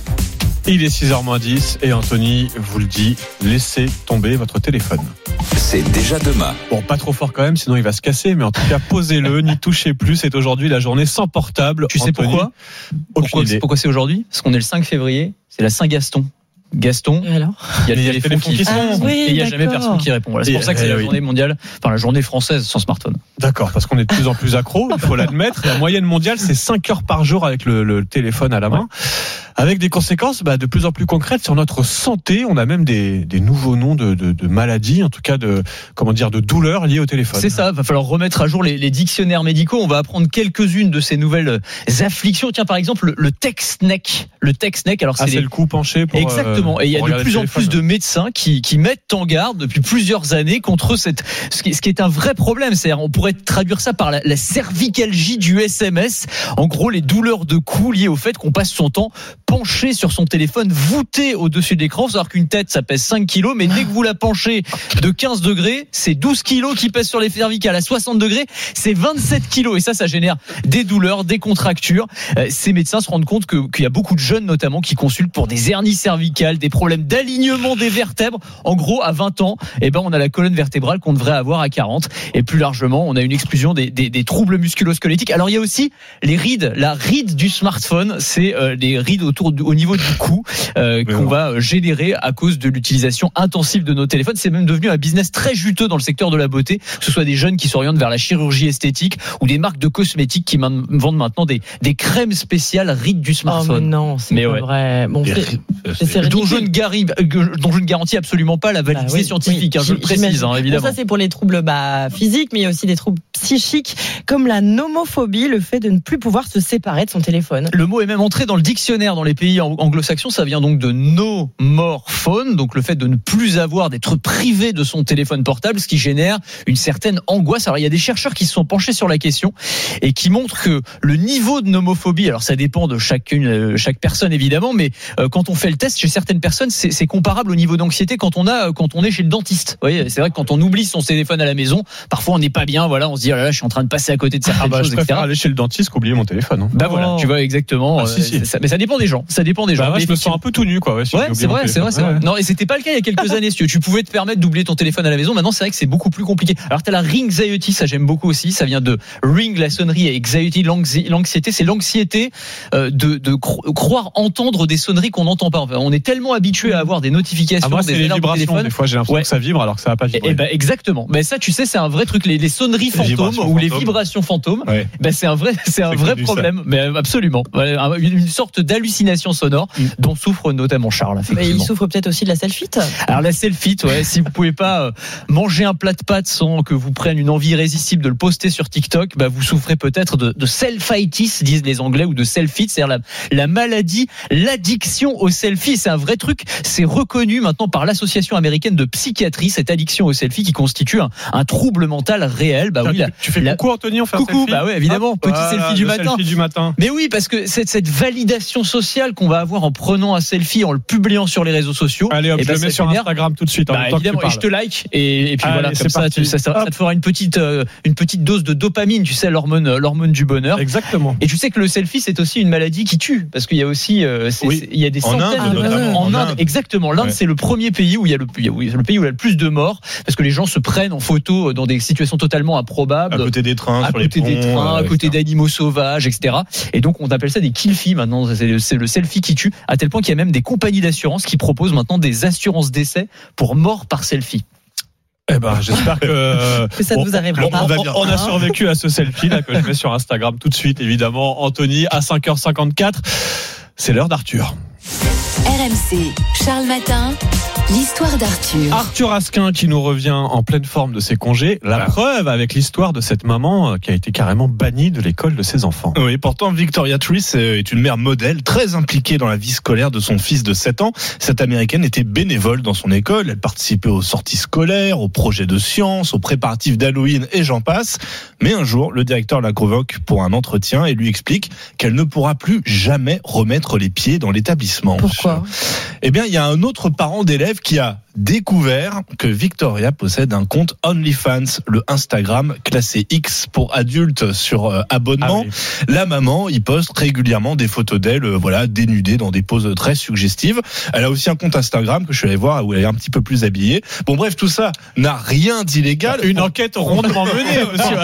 Il est six heures moins dix et Anthony vous le dit, laissez tomber votre téléphone. C'est déjà demain. Bon, pas trop fort quand même, sinon il va se casser, mais en tout cas, posez-le, n'y touchez plus. C'est aujourd'hui la journée sans portable. Tu sais Anthony, pourquoi pourquoi, pourquoi c'est aujourd'hui ? Parce qu'on est le cinq février, c'est la Saint-Gaston. Gaston, et alors il y a le téléphone qui, qui ah, oui, et il n'y a d'accord. jamais personne qui répond. Voilà, c'est pour ça que c'est la journée mondiale, enfin la journée française sans smartphone. D'accord, parce qu'on est de plus en plus accro, il faut l'admettre. La moyenne mondiale, c'est cinq heures par jour avec le, le téléphone à la main, avec des conséquences bah, de plus en plus concrètes sur notre santé. On a même des, des nouveaux noms de, de, de maladies, en tout cas de comment dire de douleurs liées au téléphone. C'est ça, il va falloir remettre à jour les, les dictionnaires médicaux. On va apprendre quelques-unes de ces nouvelles afflictions. Tiens, par exemple, le, le text-neck. Le text-neck, alors c'est, ah, c'est les... le coup penché pour. Exactement. Euh, et il y a de plus en plus de médecins qui, qui mettent en garde depuis plusieurs années contre cette, ce qui, ce qui est un vrai problème. C'est-à-dire, on pourrait traduire ça par la, la cervicalgie du S M S. En gros, les douleurs de cou liées au fait qu'on passe son temps penché sur son téléphone, voûté au-dessus de l'écran. C'est-à-dire qu'une tête, ça pèse cinq kilos, mais dès que vous la penchez de quinze degrés, c'est douze kilos qui pèsent sur les cervicales. À soixante degrés, c'est vingt-sept kilos. Et ça, ça génère des douleurs, des contractures. Euh, ces médecins se rendent compte que, qu'il y a beaucoup de jeunes, notamment, qui consultent pour des hernies cervicales, des problèmes d'alignement des vertèbres. En gros, à vingt ans, eh ben, on a la colonne vertébrale qu'on devrait avoir à quarante. Et plus largement, on a une explosion des, des, des troubles musculo-squelettiques. Alors, il y a aussi les rides. La ride du smartphone, c'est euh, les rides autour du, au niveau du cou euh, qu'on va générer à cause de l'utilisation intensive de nos téléphones. C'est même devenu un business très juteux dans le secteur de la beauté, que ce soit des jeunes qui s'orientent vers la chirurgie esthétique ou des marques de cosmétiques qui man- vendent maintenant des, des crèmes spéciales rides du smartphone. Oh mais non, c'est mais pas ouais. vrai. Bon, c'est, c'est, c'est dont, je ne gari- dont je ne garantis absolument pas la validité bah oui, scientifique, oui, hein, je le précise, hein, évidemment. Bon, ça c'est pour les troubles bah, physiques, mais il y a aussi des troubles psychiques, comme la nomophobie, le fait de ne plus pouvoir se séparer de son téléphone. Le mot est même entré dans le dictionnaire dans les pays anglo-saxons, ça vient donc de no more phone, donc le fait de ne plus avoir, d'être privé de son téléphone portable, ce qui génère une certaine angoisse. Alors il y a des chercheurs qui se sont penchés sur la question et qui montrent que le niveau de nomophobie, alors ça dépend de chacune, chaque personne évidemment, mais euh, quand on fait le test chez certaines personnes, c'est, c'est comparable au niveau d'anxiété quand on a, quand on est chez le dentiste. Vous voyez, c'est vrai que quand on oublie son téléphone à la maison, parfois on n'est pas bien, voilà, on se dit oh là là, je suis en train de passer à côté de certaines ah bah, choses, je préfère et cetera. aller chez le dentiste qu'oublier mon téléphone. Hein. Bah oh. Voilà, tu vois exactement. Ah, si, si. Ça, mais ça dépend des gens. Ça dépend des gens. Bah, ouais, mais je me sens un peu tout nu, quoi. Ouais, si ouais c'est vrai, c'est vrai, c'est vrai. Non, et c'était pas le cas il y a quelques années. Si tu, tu pouvais te permettre d'oublier ton téléphone à la maison. Maintenant, c'est vrai que c'est beaucoup plus compliqué. Alors, t'as la ringxiety, ça j'aime beaucoup aussi. Ça vient de ring, la sonnerie, et anxiety, l'anxiété. C'est l'anxiété euh, de, de cro- croire entendre des sonneries qu'on n'entend pas. Enfin, on est tellement habitué à avoir des notifications, ah, moi, des c'est les vibrations. Téléphone. Des fois, j'ai l'impression ouais. que ça vibre alors que ça va pas vibrer. Et ben exactement. Ben ça, tu sais, c'est un vrai truc. Les, les sonneries fantômes les ou fantômes. les vibrations fantômes. Ouais. Ben c'est un vrai, c'est un vrai problème. Mais absolument. Une sorte d'hallucination hallucinations sonores mmh. dont souffre notamment Charles. Effectivement. Mais il souffre peut-être aussi de la selfie. Alors la selfie, ouais, si vous pouvez pas euh, manger un plat de pâtes sans que vous prenne une envie irrésistible de le poster sur TikTok, bah vous souffrez peut-être de, de selfitis, disent les Anglais, ou de selfie, c'est-à-dire la, la maladie, l'addiction au selfie. C'est un vrai truc, c'est reconnu maintenant par l'association américaine de psychiatrie, cette addiction au selfie qui constitue un, un trouble mental réel. Bah Tiens, oui, tu, la, tu fais la, coucou Anthony, on fait coucou, un selfie. bah oui, évidemment, petit voilà, selfie du matin. selfie du matin. Mais oui, parce que cette, cette validation sociale qu'on va avoir en prenant un selfie, en le publiant sur les réseaux sociaux. Allez, hop, et je bah, le mets sur génère... Instagram tout de suite. En bah, même temps évidemment, que tu et je te like et, et puis Allez, voilà, comme ça, tu, ça, ça, ça te fera une petite, euh, une petite dose de dopamine, tu sais, l'hormone, l'hormone du bonheur. Exactement. Et tu sais que le selfie, c'est aussi une maladie qui tue, parce qu'il y a aussi, euh, c'est, oui. c'est, il y a des en centaines Inde, de notamment, en, en Inde, Inde. exactement. L'Inde, ouais. c'est le premier pays où il y a le, le pays où il y a le plus de morts, parce que les gens se prennent en photo dans des situations totalement improbables, à côté des trains, à sur côté les des ponts, trains, euh, à côté d'animaux sauvages, et cetera. Et donc, on appelle ça des kill-fi maintenant. C'est le, c'est le selfie qui tue, à tel point qu'il y a même des compagnies d'assurance qui proposent maintenant des assurances d'essai pour mort par selfie. Eh ben, j'espère que, que ça ne vous arrivera on, pas. On, on, on a survécu à ce selfie là que je mets sur Instagram tout de suite, évidemment. Anthony, à cinq heures cinquante-quatre, c'est l'heure d'Arthur. R M C, Charles Matin, l'histoire d'Arthur. Arthur Asquin qui nous revient en pleine forme de ses congés. La voilà. preuve avec l'histoire de cette maman qui a été carrément bannie de l'école de ses enfants. Oui, pourtant Victoria Truitt est une mère modèle très impliquée dans la vie scolaire de son fils de sept ans. Cette américaine était bénévole dans son école. Elle participait aux sorties scolaires, aux projets de sciences, aux préparatifs d'Halloween et j'en passe. Mais un jour, le directeur la convoque pour un entretien et lui explique qu'elle ne pourra plus jamais remettre les pieds dans l'établissement. Pourquoi ? Eh bien, il y a un autre parent d'élève qui a découvert que Victoria possède un compte OnlyFans, le Instagram classé X pour adultes sur euh, abonnement. Ah oui. La maman y poste régulièrement des photos d'elle, euh, voilà, dénudée dans des poses très suggestives. Elle a aussi un compte Instagram que je suis allé voir où elle est un petit peu plus habillée. Bon bref, tout ça n'a rien d'illégal. Une enquête rondement menée,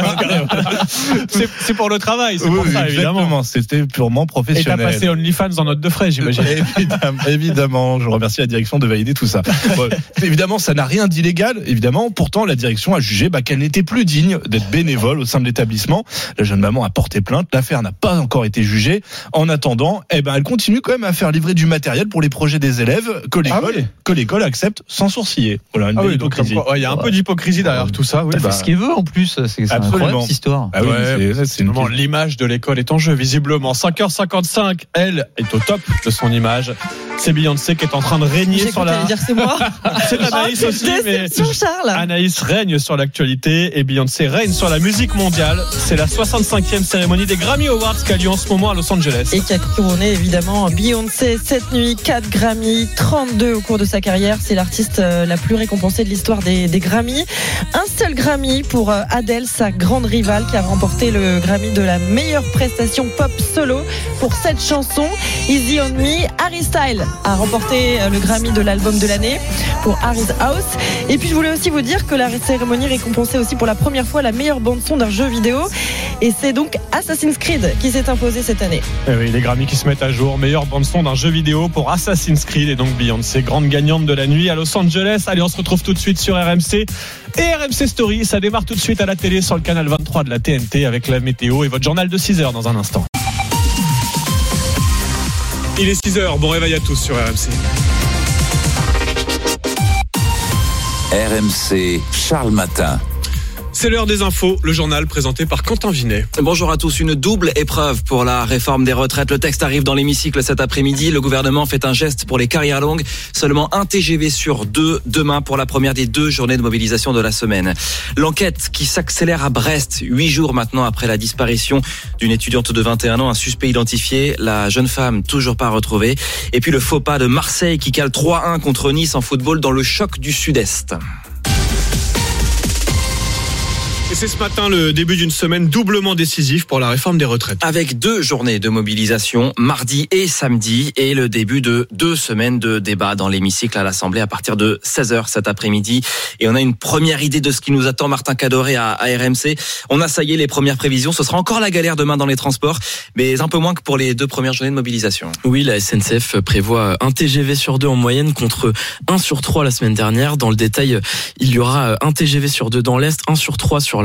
monsieur. c'est, c'est pour le travail, c'est oui, pour ça, évidemment. Exactement, c'était purement professionnel. Et t'as passé OnlyFans en note de frais, j'imagine. évidemment, évidemment, je remercie la direction de valider tout ça. Bon, évidemment, ça n'a rien d'illégal, évidemment. Pourtant, la direction a jugé bah, qu'elle n'était plus digne d'être bénévole au sein de l'établissement. La jeune maman a porté plainte. L'affaire n'a pas encore été jugée. En attendant, eh ben, elle continue quand même à faire livrer du matériel pour les projets des élèves que l'école, ah oui. que l'école accepte sans sourciller. Voilà, une ah belle oui, hypocrisie. Il ouais, y a un peu d'hypocrisie derrière tout ça. Oui, bah, fait ce qu'il veut en plus. C'est, c'est incroyable cette histoire. Ah oui, ouais, c'est, c'est une moment, l'image de l'école est en jeu, visiblement. cinq heures cinquante-cinq, elle est au top de son image. C'est Beyoncé qui est en train de régner J'ai sur la. Dire c'est moi. C'est Anaïs oh, aussi, mais Charles. Anaïs règne sur l'actualité et Beyoncé règne sur la musique mondiale. C'est la soixante-cinquième cérémonie des Grammy Awards qui a lieu en ce moment à Los Angeles. Et qui a couronné évidemment Beyoncé cette nuit, quatre Grammy, trente-deux au cours de sa carrière. C'est l'artiste la plus récompensée de l'histoire des, des Grammy. Un seul Grammy pour Adele, sa grande rivale, qui a remporté le Grammy de la meilleure prestation pop solo pour cette chanson, Easy on Me. Harry Styles a remporté le Grammy de l'album de l'année pour Harry's House. Et puis je voulais aussi vous dire que la cérémonie récompensait aussi pour la première fois la meilleure bande-son d'un jeu vidéo. Et c'est donc Assassin's Creed qui s'est imposé cette année. Et oui, les Grammy qui se mettent à jour. Meilleure bande-son d'un jeu vidéo pour Assassin's Creed. Et donc Beyoncé, grande gagnante de la nuit à Los Angeles. Allez, on se retrouve tout de suite sur R M C. Et R M C Story, ça démarre tout de suite à la télé sur le canal vingt-trois de la T N T avec la météo et votre journal de six heures dans un instant. Il est six heures, bon réveil à tous sur R M C. R M C, Charles Matin. C'est l'heure des infos, le journal présenté par Quentin Vinet. Bonjour à tous, une double épreuve pour la réforme des retraites. Le texte arrive dans l'hémicycle cet après-midi. Le gouvernement fait un geste pour les carrières longues. Seulement un T G V sur deux demain pour la première des deux journées de mobilisation de la semaine. L'enquête qui s'accélère à Brest, huit jours maintenant après la disparition d'une étudiante de vingt et un ans, un suspect identifié, la jeune femme toujours pas retrouvée. Et puis le faux pas de Marseille qui cale trois un contre Nice en football dans le choc du Sud-Est. Et c'est ce matin le début d'une semaine doublement décisive pour la réforme des retraites. Avec deux journées de mobilisation, mardi et samedi, et le début de deux semaines de débat dans l'hémicycle à l'Assemblée à partir de seize heures cet après-midi. Et on a une première idée de ce qui nous attend, Martin Cadoré à, à R M C. On a, ça y est, les premières prévisions. Ce sera encore la galère demain dans les transports, mais un peu moins que pour les deux premières journées de mobilisation. Oui, la S N C F prévoit un T G V sur deux en moyenne contre un sur trois la semaine dernière. Dans le détail, il y aura un T G V sur deux dans l'Est, un sur trois sur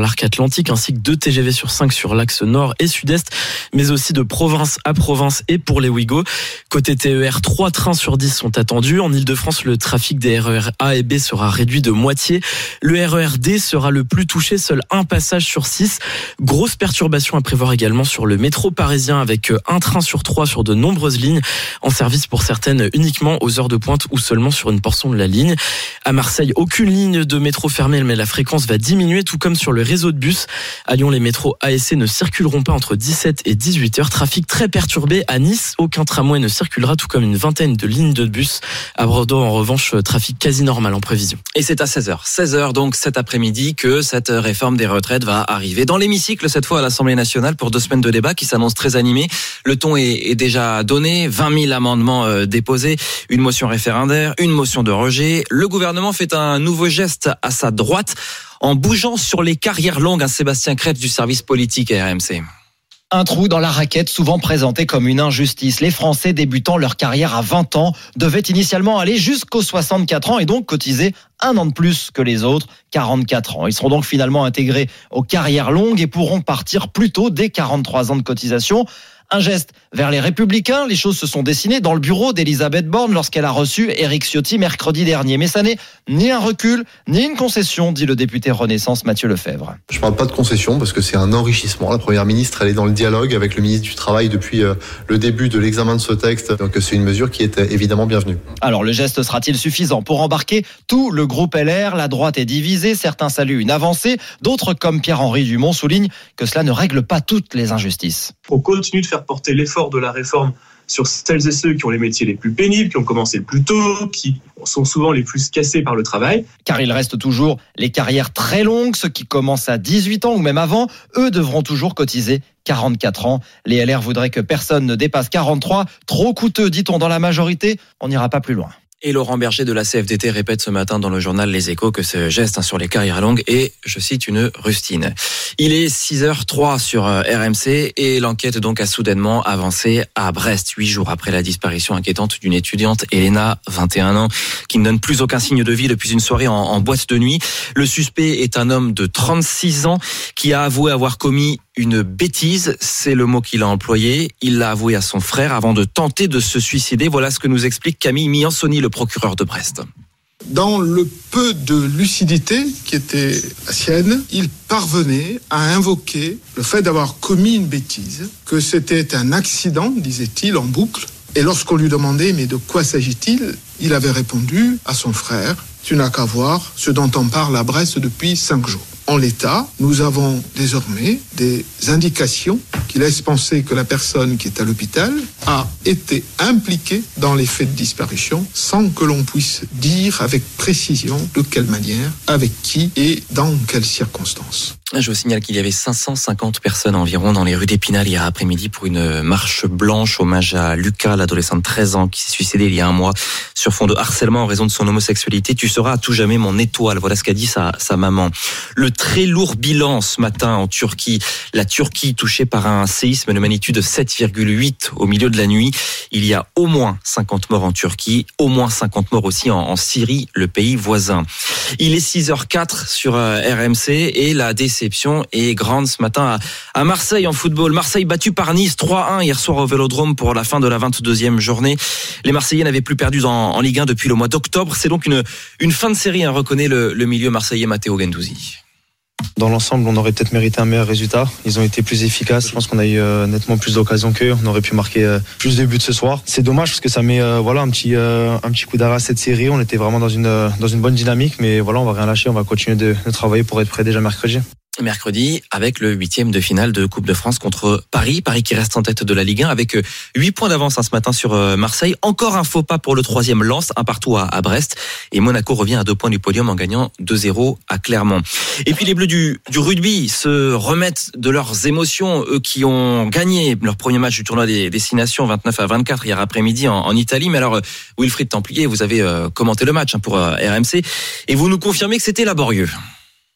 l'arc atlantique, ainsi que deux T G V sur cinq sur l'axe nord et sud-est, mais aussi de province à province et pour les Ouigo. Côté T E R, trois trains sur dix sont attendus. En Ile-de-France, le trafic des R E R A et B sera réduit de moitié. Le R E R D sera le plus touché, seul un passage sur six. Grosse perturbation à prévoir également sur le métro parisien, avec un train sur trois sur de nombreuses lignes, en service pour certaines uniquement aux heures de pointe ou seulement sur une portion de la ligne. À Marseille, aucune ligne de métro fermée, mais la fréquence va diminuer, tout comme sur le réseau de bus. À Lyon, les métros A S C ne circuleront pas entre dix-sept et dix-huit heures. Trafic très perturbé. À Nice, aucun tramway ne circulera, tout comme une vingtaine de lignes de bus. À Bordeaux, en revanche, trafic quasi normal en prévision. Et c'est à seize heures. seize heures donc cet après-midi que cette réforme des retraites va arriver dans l'hémicycle, cette fois à l'Assemblée nationale, pour deux semaines de débat qui s'annoncent très animés. Le ton est, est déjà donné. vingt mille amendements euh, déposés, une motion référendaire, une motion de rejet. Le gouvernement fait un nouveau geste à sa droite en bougeant sur les carrières longues. Sébastien Krebs du service politique à R M C. Un trou dans la raquette, souvent présenté comme une injustice. Les Français débutant leur carrière à vingt ans devaient initialement aller jusqu'aux soixante-quatre ans et donc cotiser un an de plus que les autres, quarante-quatre ans. Ils seront donc finalement intégrés aux carrières longues et pourront partir plus tôt dès quarante-trois ans de cotisation. Un geste vers les Républicains. Les choses se sont dessinées dans le bureau d'Elisabeth Borne lorsqu'elle a reçu Éric Ciotti mercredi dernier. Mais ça n'est ni un recul, ni une concession, dit le député Renaissance Mathieu Lefebvre. Je ne parle pas de concession parce que c'est un enrichissement. La Première ministre, elle est dans le dialogue avec le ministre du Travail depuis le début de l'examen de ce texte. Donc c'est une mesure qui est évidemment bienvenue. Alors le geste sera-t-il suffisant pour embarquer tout le groupe L R? La droite est divisée. Certains saluent une avancée. D'autres, comme Pierre-Henri Dumont, soulignent que cela ne règle pas toutes les injustices. On continue de faire porter l'effort de la réforme sur celles et ceux qui ont les métiers les plus pénibles, qui ont commencé le plus tôt, qui sont souvent les plus cassés par le travail. Car il reste toujours les carrières très longues, ceux qui commencent à dix-huit ans ou même avant, eux devront toujours cotiser quarante-quatre ans. Les L R voudraient que personne ne dépasse quarante-trois. Trop coûteux, dit-on dans la majorité. On n'ira pas plus loin. Et Laurent Berger de la C F D T répète ce matin dans le journal Les Échos que ce geste sur les carrières longues est, je cite, une rustine. Il est six heures zéro trois sur R M C et l'enquête donc a soudainement avancé à Brest, huit jours après la disparition inquiétante d'une étudiante, Elena, vingt et un ans, qui ne donne plus aucun signe de vie depuis une soirée en, en boîte de nuit. Le suspect est un homme de trente-six ans qui a avoué avoir commis une bêtise, c'est le mot qu'il a employé. Il l'a avoué à son frère avant de tenter de se suicider. Voilà ce que nous explique Camille Miansoni, le procureur de Brest. Dans le peu de lucidité qui était la sienne, il parvenait à invoquer le fait d'avoir commis une bêtise, que c'était un accident, disait-il en boucle. Et lorsqu'on lui demandait « mais de quoi s'agit-il ?», il avait répondu à son frère « tu n'as qu'à voir ce dont on parle à Brest depuis cinq jours ». En l'état, nous avons désormais des indications qui laissent penser que la personne qui est à l'hôpital a été impliquée dans les faits de disparition sans que l'on puisse dire avec précision de quelle manière, avec qui et dans quelles circonstances. Je vous signale qu'il y avait cinq cent cinquante personnes environ dans les rues d'Épinal hier après-midi pour une marche blanche, hommage à Lucas, l'adolescent de treize ans qui s'est suicidé il y a un mois sur fond de harcèlement en raison de son homosexualité. Tu seras à tout jamais mon étoile. Voilà ce qu'a dit sa, sa maman. Le très lourd bilan ce matin en Turquie. La Turquie touchée par un séisme de magnitude sept virgule huit au milieu de la nuit. Il y a au moins cinquante morts en Turquie, au moins cinquante morts aussi en, en Syrie, le pays voisin. Il est six heures zéro quatre sur R M C et la déception est grande ce matin à, à Marseille en football. Marseille battu par Nice trois à un hier soir au Vélodrome pour la fin de la vingt-deuxième journée. Les Marseillais n'avaient plus perdu en, en Ligue un depuis le mois d'octobre. C'est donc une, une fin de série, hein, reconnaît le, le milieu marseillais Matteo Guendouzi. Dans l'ensemble, on aurait peut-être mérité un meilleur résultat. Ils ont été plus efficaces. Je pense qu'on a eu euh, nettement plus d'occasions qu'eux. On aurait pu marquer euh, plus de buts ce soir. C'est dommage parce que ça met euh, voilà un petit euh, un petit coup d'arrêt à cette série. On était vraiment dans une euh, dans une bonne dynamique, mais voilà, on va rien lâcher. On va continuer de, de travailler pour être prêt déjà mercredi. Mercredi, avec le huitième de finale de Coupe de France contre Paris. Paris qui reste en tête de la Ligue un avec huit points d'avance hein, ce matin sur Marseille. Encore un faux pas pour le troisième Lens, un partout à, à Brest. Et Monaco revient à deux points du podium en gagnant deux zéro à Clermont. Et puis les Bleus du, du rugby se remettent de leurs émotions. Eux qui ont gagné leur premier match du tournoi des destinations vingt-neuf à vingt-quatre hier après-midi en, en Italie. Mais alors, Wilfried Templier, vous avez euh, commenté le match hein, pour euh, R M C. Et vous nous confirmez que c'était laborieux.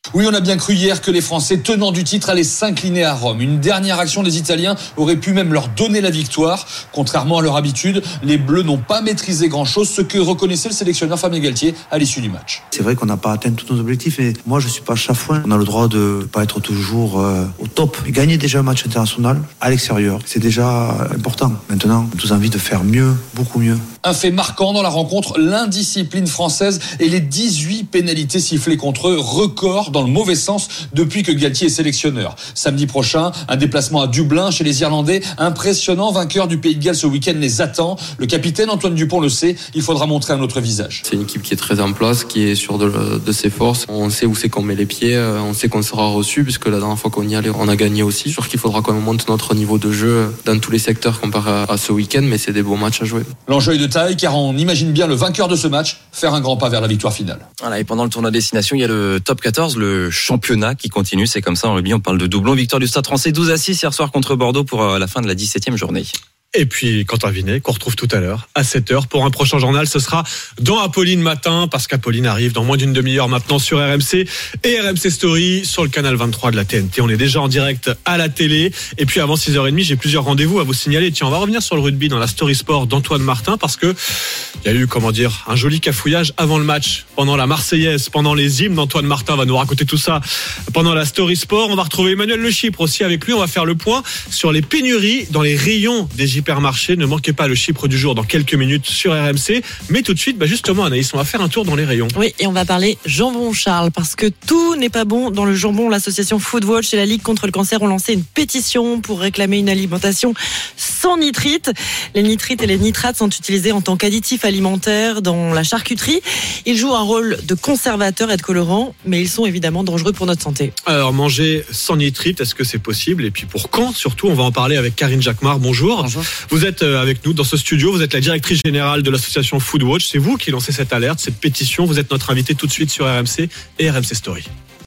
Oui, on a bien cru hier que les Français, tenants du titre, allaient s'incliner à Rome. Une dernière action des Italiens aurait pu même leur donner la victoire. Contrairement à leur habitude, les Bleus n'ont pas maîtrisé grand-chose, ce que reconnaissait le sélectionneur Fabien Galtier à l'issue du match. C'est vrai qu'on n'a pas atteint tous nos objectifs, mais moi je suis pas chafouin. On a le droit de pas être toujours euh, au top. Et gagner déjà un match international à l'extérieur, c'est déjà important. Maintenant, on a tous envie de faire mieux, beaucoup mieux. Un fait marquant dans la rencontre, l'indiscipline française et les dix-huit pénalités sifflées contre eux, record dans le mauvais sens depuis que Galtier est sélectionneur. Samedi prochain, un déplacement à Dublin chez les Irlandais, impressionnant vainqueur du Pays de Galles ce week-end les attend. Le capitaine Antoine Dupont le sait, il faudra montrer un autre visage. C'est une équipe qui est très en place, qui est sûre de, de ses forces. On sait où c'est qu'on met les pieds, on sait qu'on sera reçu, puisque la dernière fois qu'on y allait, on a gagné aussi. Sûr qu'il faudra qu'on monte notre niveau de jeu dans tous les secteurs comparé à, à ce week-end, mais c'est des beaux matchs à jouer. L'enjeu est de taille, car on imagine bien le vainqueur de ce match faire un grand pas vers la victoire finale. Voilà, et pendant le tournoi destination, il y a le top quatorze, le championnat qui continue. C'est comme ça en rugby, on parle de doublon. Victoire du Stade Français douze à six hier soir contre Bordeaux pour la fin de la dix-septième journée. Et puis Quentin Vinet, qu'on retrouve tout à l'heure à sept heures pour un prochain journal. Ce sera dans Apolline Matin, parce qu'Apolline arrive dans moins d'une demi-heure maintenant sur R M C et R M C Story sur le canal vingt-trois de la T N T. On est déjà en direct à la télé. Et puis avant six heures trente, j'ai plusieurs rendez-vous à vous signaler. Tiens, on va revenir sur le rugby dans la Story Sport d'Antoine Martin, parce que il y a eu, comment dire, un joli cafouillage avant le match, pendant la Marseillaise, pendant les hymnes. Antoine Martin va nous raconter tout ça pendant la Story Sport. On va retrouver Emmanuel Le Chypre aussi avec lui. On va faire le point sur les pénuries dans les rayons des hypermarchés. Ne manquez pas le Chypre du jour dans quelques minutes sur R M C. Mais tout de suite, bah justement, Anaïs, on va faire un tour dans les rayons. Oui, et on va parler jambon, Charles, parce que tout n'est pas bon dans le jambon. L'association Foodwatch et la Ligue contre le cancer ont lancé une pétition pour réclamer une alimentation sans nitrites. Les nitrites et les nitrates sont utilisés en tant qu'additifs alimentaires dans la charcuterie. Ils jouent un rôle de conservateur et de colorant, mais ils sont évidemment dangereux pour notre santé. Alors, manger sans nitrite, est-ce que c'est possible? Et puis pour quand? Surtout, on va en parler avec Karine Jacquemart. Bonjour. Bonjour. Vous êtes avec nous dans ce studio. Vous êtes la directrice générale de l'association Foodwatch. C'est vous qui lancez cette alerte, cette pétition. Vous êtes notre invité tout de suite sur R M C et R M C Story.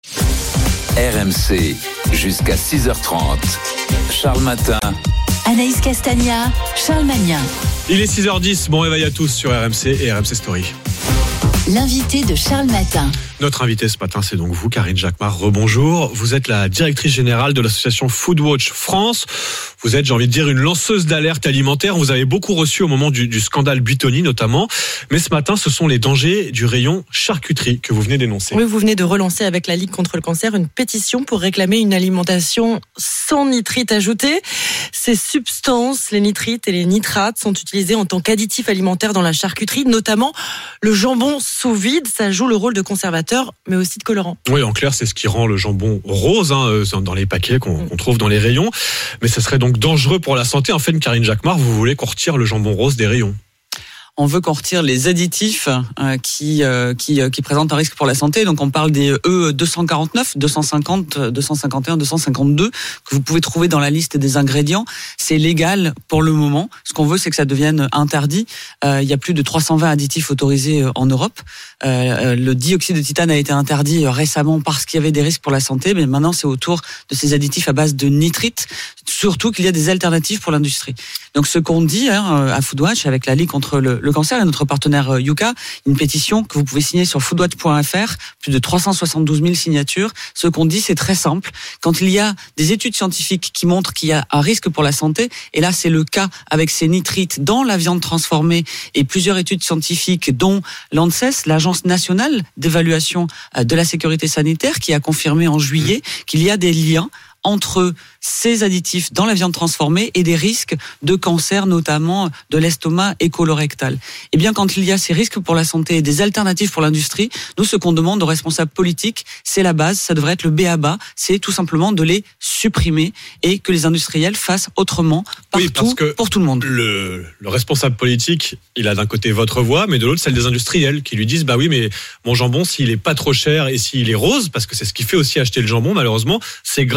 R M C, jusqu'à six heures trente. Charles Matin. Anaïs Castagna, Charles Magnin. Il est six heures dix. Bon réveil à tous sur R M C et R M C Story. L'invité de Charles Matin. Notre invité ce matin, c'est donc vous, Karine Jacquemart. Rebonjour. Vous êtes la directrice générale de l'association Foodwatch France. Vous êtes, j'ai envie de dire, une lanceuse d'alerte alimentaire. Vous avez beaucoup reçu au moment du, du scandale Buitoni notamment. Mais ce matin, ce sont les dangers du rayon charcuterie que vous venez d'énoncer. Oui, vous venez de relancer avec la Ligue contre le cancer une pétition pour réclamer une alimentation sans nitrites ajoutés. Ces substances, les nitrites et les nitrates, sont utilisées en tant qu'additifs alimentaires dans la charcuterie, notamment le jambon sous vide. Ça joue le rôle de conservateur, mais aussi de colorant. Oui, en clair, c'est ce qui rend le jambon rose hein, dans les paquets qu'on, qu'on trouve dans les rayons. Mais ça serait donc dangereux pour la santé. En fait, Karine Jacquemart, vous voulez qu'on retire le jambon rose des rayons? On veut qu'on retire les additifs euh, qui, euh, qui, euh, qui présentent un risque pour la santé. Donc on parle des E deux cent quarante-neuf, deux cent cinquante, deux cent cinquante et un, deux cent cinquante-deux que vous pouvez trouver dans la liste des ingrédients. C'est légal pour le moment. Ce qu'on veut, c'est que ça devienne interdit. Euh, il y a plus de trois cent vingt additifs autorisés en Europe. Euh, le dioxyde de titane a été interdit récemment parce qu'il y avait des risques pour la santé, mais maintenant c'est autour de ces additifs à base de nitrites, surtout qu'il y a des alternatives pour l'industrie. Donc ce qu'on dit hein, à Foodwatch avec la Ligue contre le, le cancer et notre partenaire Yuka, une pétition que vous pouvez signer sur foodwatch point f r, plus de trois cent soixante-douze mille signatures. Ce qu'on dit, c'est très simple. Quand il y a des études scientifiques qui montrent qu'il y a un risque pour la santé, et là c'est le cas avec ces nitrites dans la viande transformée et plusieurs études scientifiques dont l'ANSES, l'Agence nationale d'évaluation de la sécurité sanitaire, qui a confirmé en juillet qu'il y a des liens entre ces additifs dans la viande transformée et des risques de cancer, notamment de l'estomac et colorectal. Et bien, quand il y a ces risques pour la santé et des alternatives pour l'industrie, nous, ce qu'on demande aux responsables politiques, c'est la base, ça devrait être le B A B A, c'est tout simplement de les supprimer et que les industriels fassent autrement partout, oui, parce que pour tout le monde. Le, le responsable politique, il a d'un côté votre voix, mais de l'autre, celle des industriels qui lui disent, bah oui, mais mon jambon, s'il est pas trop cher et s'il est rose, parce que c'est ce qui fait aussi acheter le jambon, malheureusement, c'est grâce à ces additifs.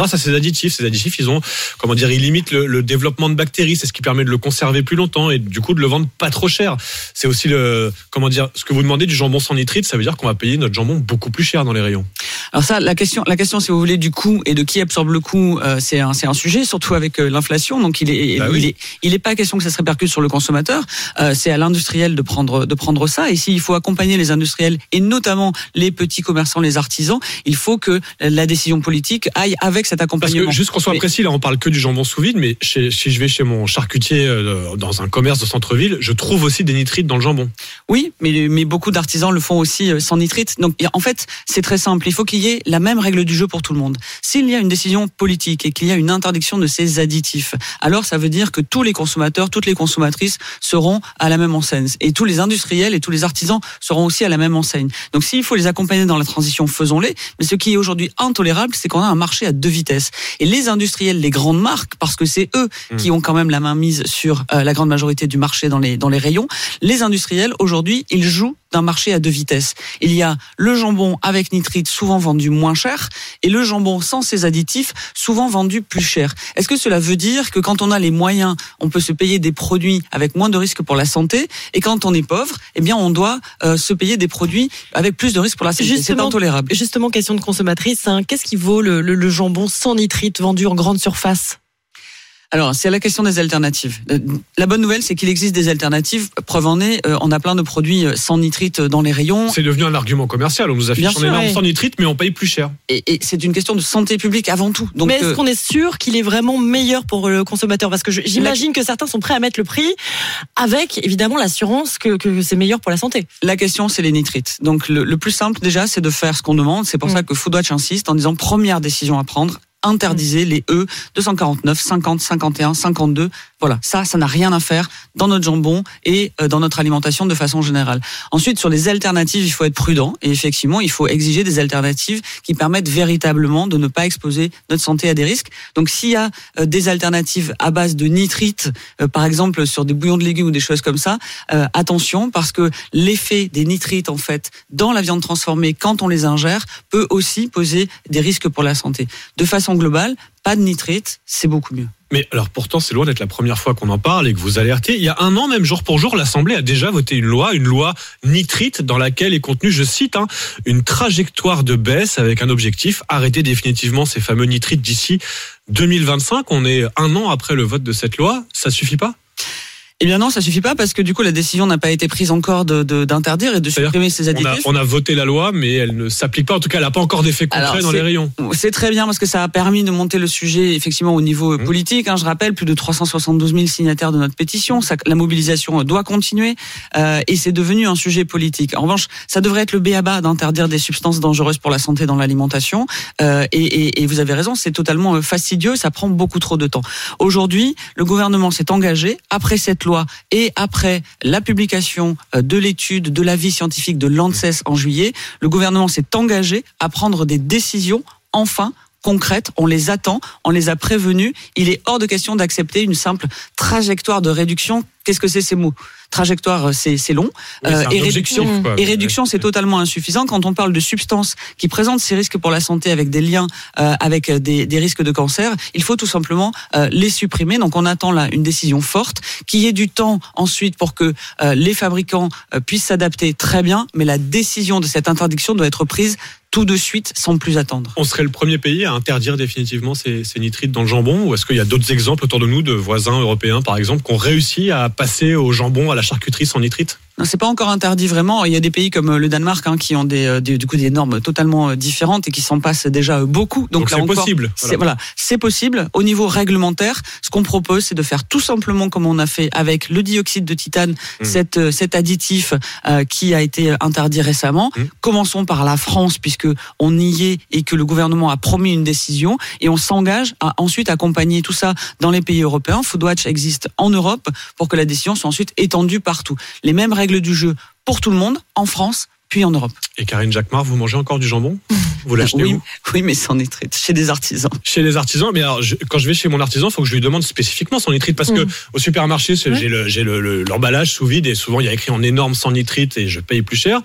additifs. Ces additifs, ils ont, comment dire, ils limitent le, le développement de bactéries. C'est ce qui permet de le conserver plus longtemps et du coup de le vendre pas trop cher. C'est aussi le, comment dire, ce que vous demandez du jambon sans nitrite, ça veut dire qu'on va payer notre jambon beaucoup plus cher dans les rayons. Alors ça, la question, la question, si vous voulez, du coût et de qui absorbe le coût, euh, c'est un, c'est un sujet, surtout avec euh, l'inflation. Donc il est, bah il oui. est, il est pas question que ça se répercute sur le consommateur. Euh, c'est à l'industriel de prendre, de prendre ça. Et s'il faut accompagner les industriels et notamment les petits commerçants, les artisans, il faut que la décision politique aille avec cet accompagnement. Parce que juste qu'on soit mais... précis, là, on parle que du jambon sous vide, mais chez, si je vais chez mon charcutier euh, dans un commerce de centre-ville, je trouve aussi des nitrites dans le jambon. Oui, mais, mais beaucoup d'artisans le font aussi sans nitrite. Donc en fait, c'est très simple. Il faut qu'il y ait la même règle du jeu pour tout le monde. S'il y a une décision politique et qu'il y a une interdiction de ces additifs, alors ça veut dire que tous les consommateurs, toutes les consommatrices seront à la même enseigne. Et tous les industriels et tous les artisans seront aussi à la même enseigne. Donc s'il faut les accompagner dans la transition, faisons-les. Mais ce qui est aujourd'hui intolérable, c'est qu'on a un marché à deux vitesses. Et les industriels, les grandes marques, parce que c'est eux mmh. qui ont quand même la main mise sur euh, la grande majorité du marché dans les, dans les rayons, les industriels, aujourd'hui, ils jouent d'un marché à deux vitesses. Il y a le jambon avec nitrite souvent vendu moins cher et le jambon sans ces additifs souvent vendu plus cher. Est-ce que cela veut dire que quand on a les moyens, on peut se payer des produits avec moins de risques pour la santé et quand on est pauvre, eh bien on doit euh, se payer des produits avec plus de risques pour la santé? C'est intolérable. Justement, question de consommatrice, hein, qu'est-ce qui vaut le, le, le jambon sans nitrite vendu en grande surface? Alors, c'est la question des alternatives. La bonne nouvelle, c'est qu'il existe des alternatives. Preuve en est, on a plein de produits sans nitrite dans les rayons. C'est devenu un argument commercial. On nous affiche en énorme sans nitrite, mais on paye plus cher. Et, et c'est une question de santé publique avant tout. Donc, mais est-ce euh... qu'on est sûr qu'il est vraiment meilleur pour le consommateur? Parce que je, j'imagine la... que certains sont prêts à mettre le prix avec, évidemment, l'assurance que, que c'est meilleur pour la santé. La question, c'est les nitrites. Donc, le, le plus simple, déjà, c'est de faire ce qu'on demande. C'est pour mmh. ça que Foodwatch insiste en disant première décision à prendre, interdisez les E deux cent quarante-neuf, cinquante, cinquante et un, cinquante-deux. Voilà, ça, ça n'a rien à faire dans notre jambon et dans notre alimentation de façon générale. Ensuite, sur les alternatives, il faut être prudent et effectivement, il faut exiger des alternatives qui permettent véritablement de ne pas exposer notre santé à des risques. Donc, s'il y a des alternatives à base de nitrite, par exemple sur des bouillons de légumes ou des choses comme ça, euh, attention parce que l'effet des nitrites en fait dans la viande transformée quand on les ingère peut aussi poser des risques pour la santé. De façon globale, pas de nitrite, c'est beaucoup mieux. Mais alors pourtant, c'est loin d'être la première fois qu'on en parle et que vous alertez. Il y a un an, même jour pour jour, l'Assemblée a déjà voté une loi, une loi nitrite, dans laquelle est contenue, je cite, hein, une trajectoire de baisse avec un objectif, arrêter définitivement ces fameux nitrites d'ici deux mille vingt-cinq. On est un an après le vote de cette loi. Ça suffit pas ? Eh bien non, ça suffit pas parce que du coup la décision n'a pas été prise encore de, de d'interdire et de C'est-à-dire supprimer ces additifs. On a, on a voté la loi, mais elle ne s'applique pas. En tout cas, elle n'a pas encore d'effet concret Alors, dans les rayons. C'est très bien parce que ça a permis de monter le sujet effectivement au niveau mmh. politique. Hein, je rappelle, plus de trois cent soixante-douze mille signataires de notre pétition. Ça, la mobilisation doit continuer euh, et c'est devenu un sujet politique. En revanche, ça devrait être le b.a.-ba d'interdire des substances dangereuses pour la santé dans l'alimentation. Euh, et, et, et vous avez raison, c'est totalement fastidieux. Ça prend beaucoup trop de temps. Aujourd'hui, le gouvernement s'est engagé après cette loi et après la publication de l'étude de l'avis scientifique de l'ANSES en juillet, le gouvernement s'est engagé à prendre des décisions enfin concrètes. On les attend, on les a prévenus. Il est hors de question d'accepter une simple trajectoire de réduction. Qu'est-ce que c'est ces mots ? Trajectoire, c'est, c'est long. Oui, c'est euh, et réduction, quoi. et réduction, c'est totalement insuffisant. Quand on parle de substances qui présentent ces risques pour la santé avec des liens euh, avec des, des risques de cancer, il faut tout simplement euh, les supprimer. Donc, on attend là une décision forte, qu'il y ait du temps ensuite pour que euh, les fabricants euh, puissent s'adapter très bien. Mais la décision de cette interdiction doit être prise tout de suite, sans plus attendre. On serait le premier pays à interdire définitivement ces, ces nitrites dans le jambon, ou est-ce qu'il y a d'autres exemples autour de nous, de voisins européens par exemple, qui ont réussi à passer au jambon, à la charcuterie sans nitrite ? Non, c'est pas encore interdit vraiment. Il y a des pays comme le Danemark hein, qui ont des, des, du coup des normes totalement différentes et qui s'en passent déjà beaucoup. Donc, Donc là c'est encore, possible. C'est, voilà. voilà, c'est possible. Au niveau réglementaire, ce qu'on propose, c'est de faire tout simplement comme on a fait avec le dioxyde de titane, mmh. cet, cet additif euh, qui a été interdit récemment. Mmh. Commençons par la France puisque on y est et que le gouvernement a promis une décision et on s'engage à ensuite accompagner tout ça dans les pays européens. Foodwatch existe en Europe pour que la décision soit ensuite étendue partout. Les mêmes règles du jeu pour tout le monde, en France, puis en Europe. Et Karine Jacquemart, vous mangez encore du jambon ? Vous l'achetez oui, où ? Oui, mais sans nitrite, chez des artisans. Chez les artisans, mais alors je, quand je vais chez mon artisan, il faut que je lui demande spécifiquement sans nitrite, parce mmh. que au supermarché, c'est, ouais. j'ai, le, j'ai le, le, l'emballage sous vide et souvent il y a écrit en énorme sans nitrite et je paye plus cher.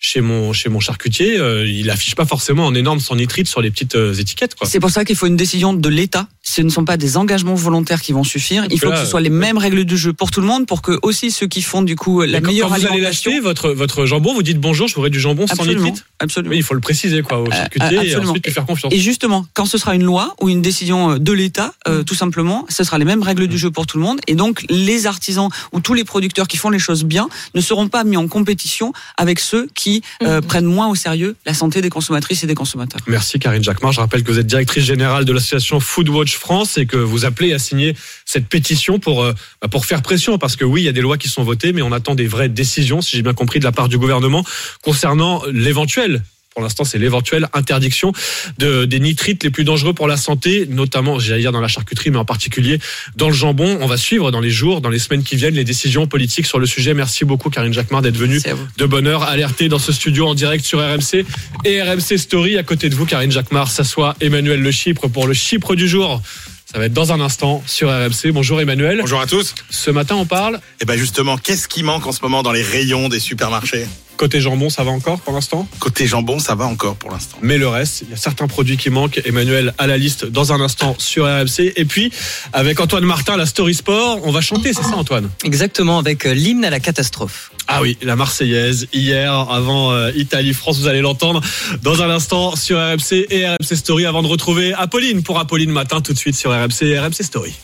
chez mon chez mon charcutier, euh, il affiche pas forcément en énorme sans nitrite sur les petites euh, étiquettes, quoi. C'est pour ça qu'il faut une décision de l'État. Ce ne sont pas des engagements volontaires qui vont suffire. Il faut là, que ce soit les mêmes règles du jeu pour tout le monde, pour que aussi ceux qui font du coup la quand, meilleure quand vous alimentation. allez l'acheter, votre votre jambon, vous dites bonjour, je voudrais du jambon sans Absolument, nitrite. Absolument. Mais il faut le préciser, quoi, au charcutier, Euh, et ensuite lui faire confiance. Et justement, quand ce sera une loi ou une décision de l'État, euh, tout simplement, ce sera les mêmes règles du jeu pour tout le monde. Et donc, les artisans ou tous les producteurs qui font les choses bien ne seront pas mis en compétition avec ceux qui euh, mmh. prennent moins au sérieux la santé des consommatrices et des consommateurs. Merci Karine Jacquemart. Je rappelle que vous êtes directrice générale de l'association Foodwatch France et que vous appelez à signer cette pétition pour euh, pour faire pression, parce que oui, il y a des lois qui sont votées, mais on attend des vraies décisions, si j'ai bien compris, de la part du gouvernement concernant l'éventuel. Pour l'instant, c'est l'éventuelle interdiction de, des nitrites les plus dangereux pour la santé, notamment, j'allais dire, dans la charcuterie, mais en particulier dans le jambon. On va suivre dans les jours, dans les semaines qui viennent, les décisions politiques sur le sujet. Merci beaucoup, Karine Jacquemart, d'être venue de bonne heure alerter dans ce studio en direct sur R M C et R M C Story. À côté de vous, Karine Jacquemart, s'assoit Emmanuel Le Chypre pour le Chypre du jour. Ça va être dans un instant sur R M C. Bonjour Emmanuel. Bonjour à tous. Ce matin, on parle. Eh ben justement, qu'est-ce qui manque en ce moment dans les rayons des supermarchés ? Côté jambon, ça va encore pour l'instant ? Côté jambon, ça va encore pour l'instant. Mais le reste, il y a certains produits qui manquent. Emmanuel à la liste dans un instant sur R M C. Et puis, avec Antoine Martin, la Story Sport, on va chanter, c'est ça Antoine ? Exactement, avec l'hymne à la catastrophe. Ah oui, la Marseillaise, hier, avant euh, Italie-France, vous allez l'entendre dans un instant sur R M C et R M C Story, avant de retrouver Apolline pour Apolline Matin, tout de suite sur R M C et R M C Story.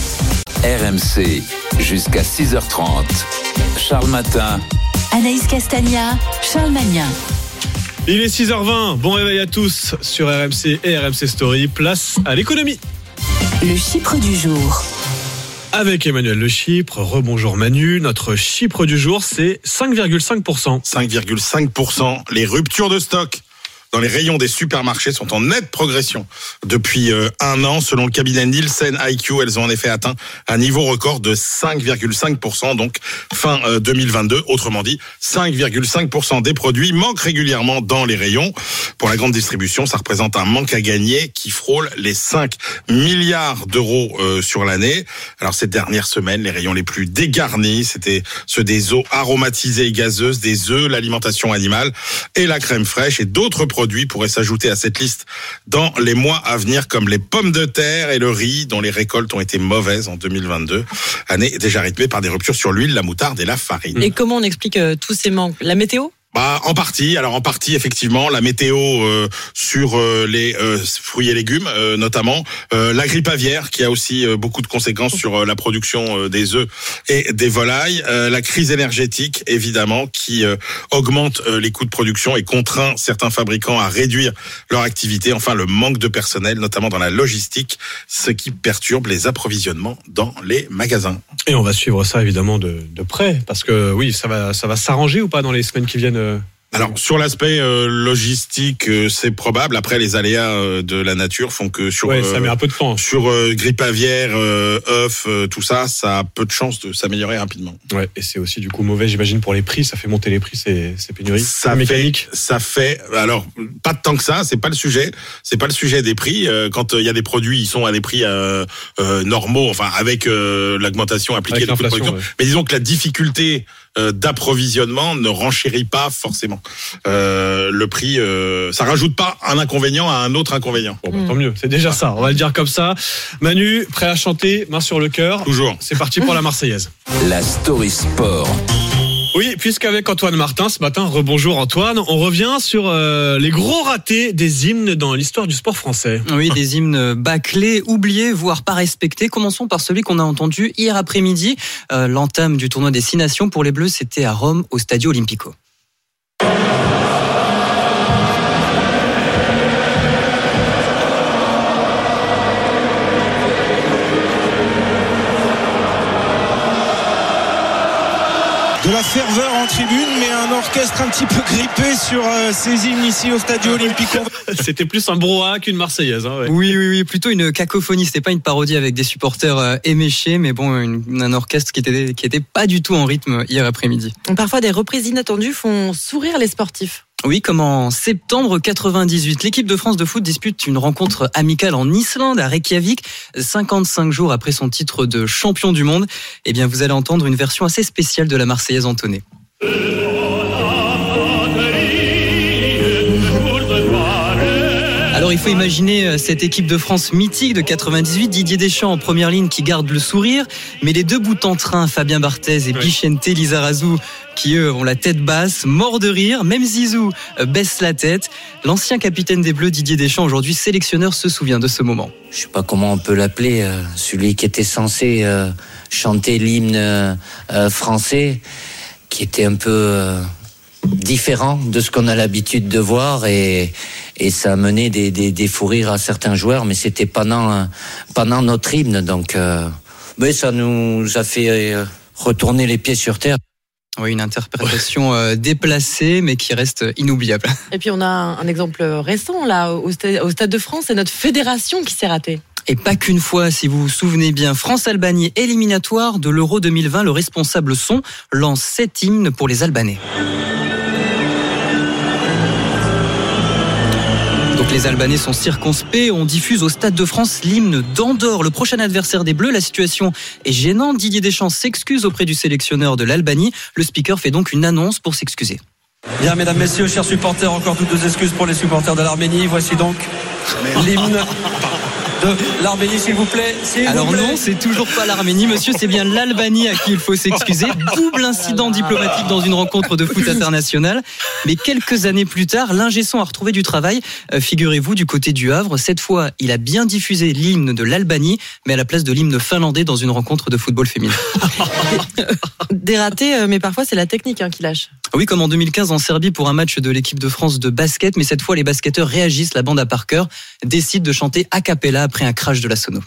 R M C, jusqu'à six heures trente. Charles Matin. Anaïs Castagna, Charles Magnin. Il est six heures vingt, bon réveil à tous sur R M C et R M C Story, place à l'économie. Le Chypre du jour. Avec Emmanuel Le Chypre, rebonjour Manu, notre Chypre du jour c'est cinq virgule cinq pour cent. cinq virgule cinq pour cent, les ruptures de stock dans les rayons des supermarchés sont en nette progression depuis euh, un an. Selon le cabinet Nielsen I Q, elles ont en effet atteint un niveau record de cinq virgule cinq pour cent, donc fin euh, deux mille vingt-deux. Autrement dit, cinq virgule cinq pour cent des produits manquent régulièrement dans les rayons. Pour la grande distribution, ça représente un manque à gagner qui frôle les cinq milliards d'euros euh, sur l'année. Alors cette dernière semaine, les rayons les plus dégarnis, c'était ceux des eaux aromatisées et gazeuses, des œufs, l'alimentation animale et la crème fraîche, et d'autres produits pourraient s'ajouter à cette liste dans les mois à venir, comme les pommes de terre et le riz, dont les récoltes ont été mauvaises en deux mille vingt-deux. Année déjà rythmée par des ruptures sur l'huile, la moutarde et la farine. Et comment on explique euh, tous ces manques ? La météo ? Bah, en partie. Alors en partie, effectivement, la météo euh, sur euh, les euh, fruits et légumes, euh, notamment euh, la grippe aviaire, qui a aussi euh, beaucoup de conséquences sur euh, la production euh, des œufs et des volailles. Euh, la crise énergétique, évidemment, qui euh, augmente euh, les coûts de production et contraint certains fabricants à réduire leur activité. Enfin, le manque de personnel, notamment dans la logistique, ce qui perturbe les approvisionnements dans les magasins. Et on va suivre ça évidemment de, de près, parce que oui, ça va, ça va s'arranger ou pas dans les semaines qui viennent. Alors sur l'aspect euh, logistique, euh, c'est probable. Après, les aléas euh, de la nature font que sur ouais, ça met un peu de temps. Sur euh, grippe aviaire, euh, œufs, euh, tout ça, ça a peu de chances de s'améliorer rapidement. Ouais, et c'est aussi du coup mauvais, j'imagine, pour les prix. Ça fait monter les prix, ces, ces pénuries. Ça fait, mécanique. Ça fait. Alors pas tant que ça. C'est pas le sujet. C'est pas le sujet des prix. Euh, quand il euh, y a des produits, ils sont à des prix euh, euh, normaux, enfin avec euh, l'augmentation appliquée avec des coûts de production. Ouais. Mais disons que la difficulté euh, d'approvisionnement ne renchérit pas forcément. Euh, le prix, euh, ça rajoute pas un inconvénient à un autre inconvénient. Bon, bah, tant mieux, c'est déjà ça, on va le dire comme ça. Manu, prêt à chanter, main sur le cœur. Toujours. C'est parti pour la Marseillaise. La Story Sport. Oui, puisqu'avec Antoine Martin, ce matin, rebonjour Antoine, on revient sur euh, les gros ratés des hymnes dans l'histoire du sport français. Oui, des hymnes bâclés, oubliés, voire pas respectés. Commençons par celui qu'on a entendu hier après-midi. Euh, l'entame du tournoi des Six Nations pour les Bleus, c'était à Rome, au Stadio Olimpico. De la ferveur en tribune, mais un orchestre un petit peu grippé sur euh, ces hymnes ici au Stadio Olimpico. C'était plus un brouhaha qu'une Marseillaise. Hein, ouais. Oui, oui, oui, plutôt une cacophonie. C'était pas une parodie avec des supporters euh, éméchés, mais bon, une, un orchestre qui était, qui était pas du tout en rythme hier après-midi. Parfois, des reprises inattendues font sourire les sportifs. Oui, comme en septembre quatre-vingt-dix-huit, l'équipe de France de foot dispute une rencontre amicale en Islande, à Reykjavik, cinquante-cinq jours après son titre de champion du monde. Eh bien, vous allez entendre une version assez spéciale de la Marseillaise entonnée. il faut imaginer cette équipe de France mythique de quatre-vingt-dix-huit, Didier Deschamps en première ligne qui garde le sourire, mais les deux bouts en train, Fabien Barthez et Bichente Lizarazu, qui eux ont la tête basse, morts de rire, même Zizou baisse la tête. L'ancien capitaine des Bleus, Didier Deschamps, aujourd'hui sélectionneur, se souvient de ce moment. Je sais pas comment on peut l'appeler, euh, celui qui était censé euh, chanter l'hymne euh, français, qui était un peu euh, différent de ce qu'on a l'habitude de voir, et, et ça a mené des, des, des fous rires à certains joueurs, mais c'était pendant, pendant notre hymne, donc euh, mais ça nous a fait euh, retourner les pieds sur terre. Oui, une interprétation euh, déplacée, mais qui reste inoubliable. Et puis on a un exemple récent là au Stade, au Stade de France, c'est notre fédération qui s'est ratée. Et pas qu'une fois, si vous vous souvenez bien, France-Albanie éliminatoire de l'Euro deux mille vingt, le responsable son lance cet hymne pour les Albanais. Donc les Albanais sont circonspects, on diffuse au Stade de France l'hymne d'Andorre, le prochain adversaire des Bleus. La situation est gênante, Didier Deschamps s'excuse auprès du sélectionneur de l'Albanie. Le speaker fait donc une annonce pour s'excuser. Bien, mesdames, messieurs, chers supporters, encore toutes nos excuses pour les supporters de l'Arménie. Voici donc l'hymne de l'Arménie, s'il vous plaît. S'il Alors vous plaît. non, c'est toujours pas l'Arménie, monsieur, c'est bien l'Albanie à qui il faut s'excuser. Double incident diplomatique dans une rencontre de foot internationale. Mais quelques années plus tard, l'ingé son a retrouvé du travail. Euh, figurez-vous, du côté du Havre, cette fois, il a bien diffusé l'hymne de l'Albanie, mais à la place de l'hymne finlandais dans une rencontre de football féminin. Des ratés, mais parfois c'est la technique hein, qui lâche. Oui, comme en deux mille quinze en Serbie pour un match de l'équipe de France de basket, mais cette fois les basketteurs réagissent, la bande à Parker décide de chanter a cappella après un crash de la sono.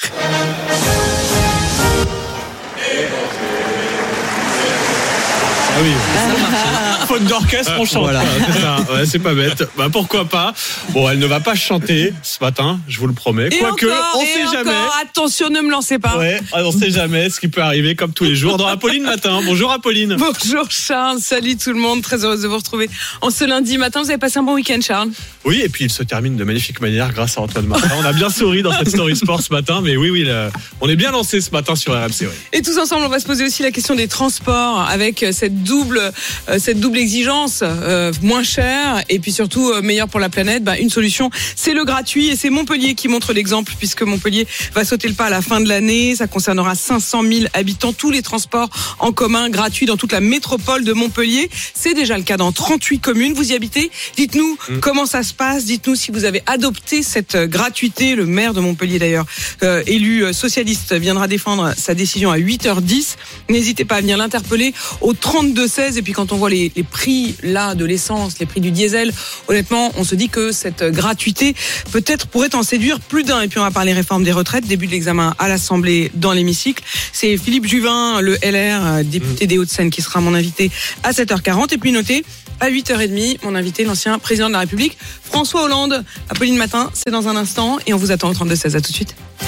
Ah oui, faute d'orchestre, on chante. Voilà. C'est ça. Ouais, c'est pas bête. Bah pourquoi pas. Bon, elle ne va pas chanter ce matin, je vous le promets. Et Quoique, encore, on et sait encore, jamais. attention, ne me lancez pas. Ouais, on sait jamais ce qui peut arriver comme tous les jours dans Apolline Matin. Bonjour Apolline. Bonjour Charles, salut tout le monde, très heureuse de vous retrouver en ce lundi matin. Vous avez passé un bon week-end, Charles? Oui, et puis il se termine de magnifique manière grâce à Antoine Martin. On a bien souri dans cette Story Sport ce matin, mais oui, oui, là, on est bien lancé ce matin sur R M C. Oui. Et tous ensemble, on va se poser aussi la question des transports avec cette double, euh, cette double exigence, euh, moins cher et puis surtout euh, meilleur pour la planète. Bah, une solution, c'est le gratuit et c'est Montpellier qui montre l'exemple puisque Montpellier va sauter le pas à la fin de l'année. Ça concernera cinq cent mille habitants, tous les transports en commun gratuits dans toute la métropole de Montpellier. C'est déjà le cas dans trente-huit communes. Vous y habitez? Dites-nous mmh. comment ça se passe. Dites-nous si vous avez adopté cette gratuité. Le maire de Montpellier d'ailleurs, euh, élu socialiste, viendra défendre sa décision à huit heures dix. N'hésitez pas à venir l'interpeller au trente-deux seize. Et puis quand on voit les, les prix là de l'essence, les prix du diesel, honnêtement, on se dit que cette gratuité peut-être pourrait en séduire plus d'un. Et puis on va parler réforme des retraites, début de l'examen à l'Assemblée dans l'hémicycle. C'est Philippe Juvin, le L R, député des Hauts-de-Seine, qui sera mon invité à sept heures quarante. Et puis notez, à huit heures trente, mon invité, l'ancien président de la République, François Hollande. Apolline Matin, c'est dans un instant et on vous attend au trente-deux seize. À tout de suite.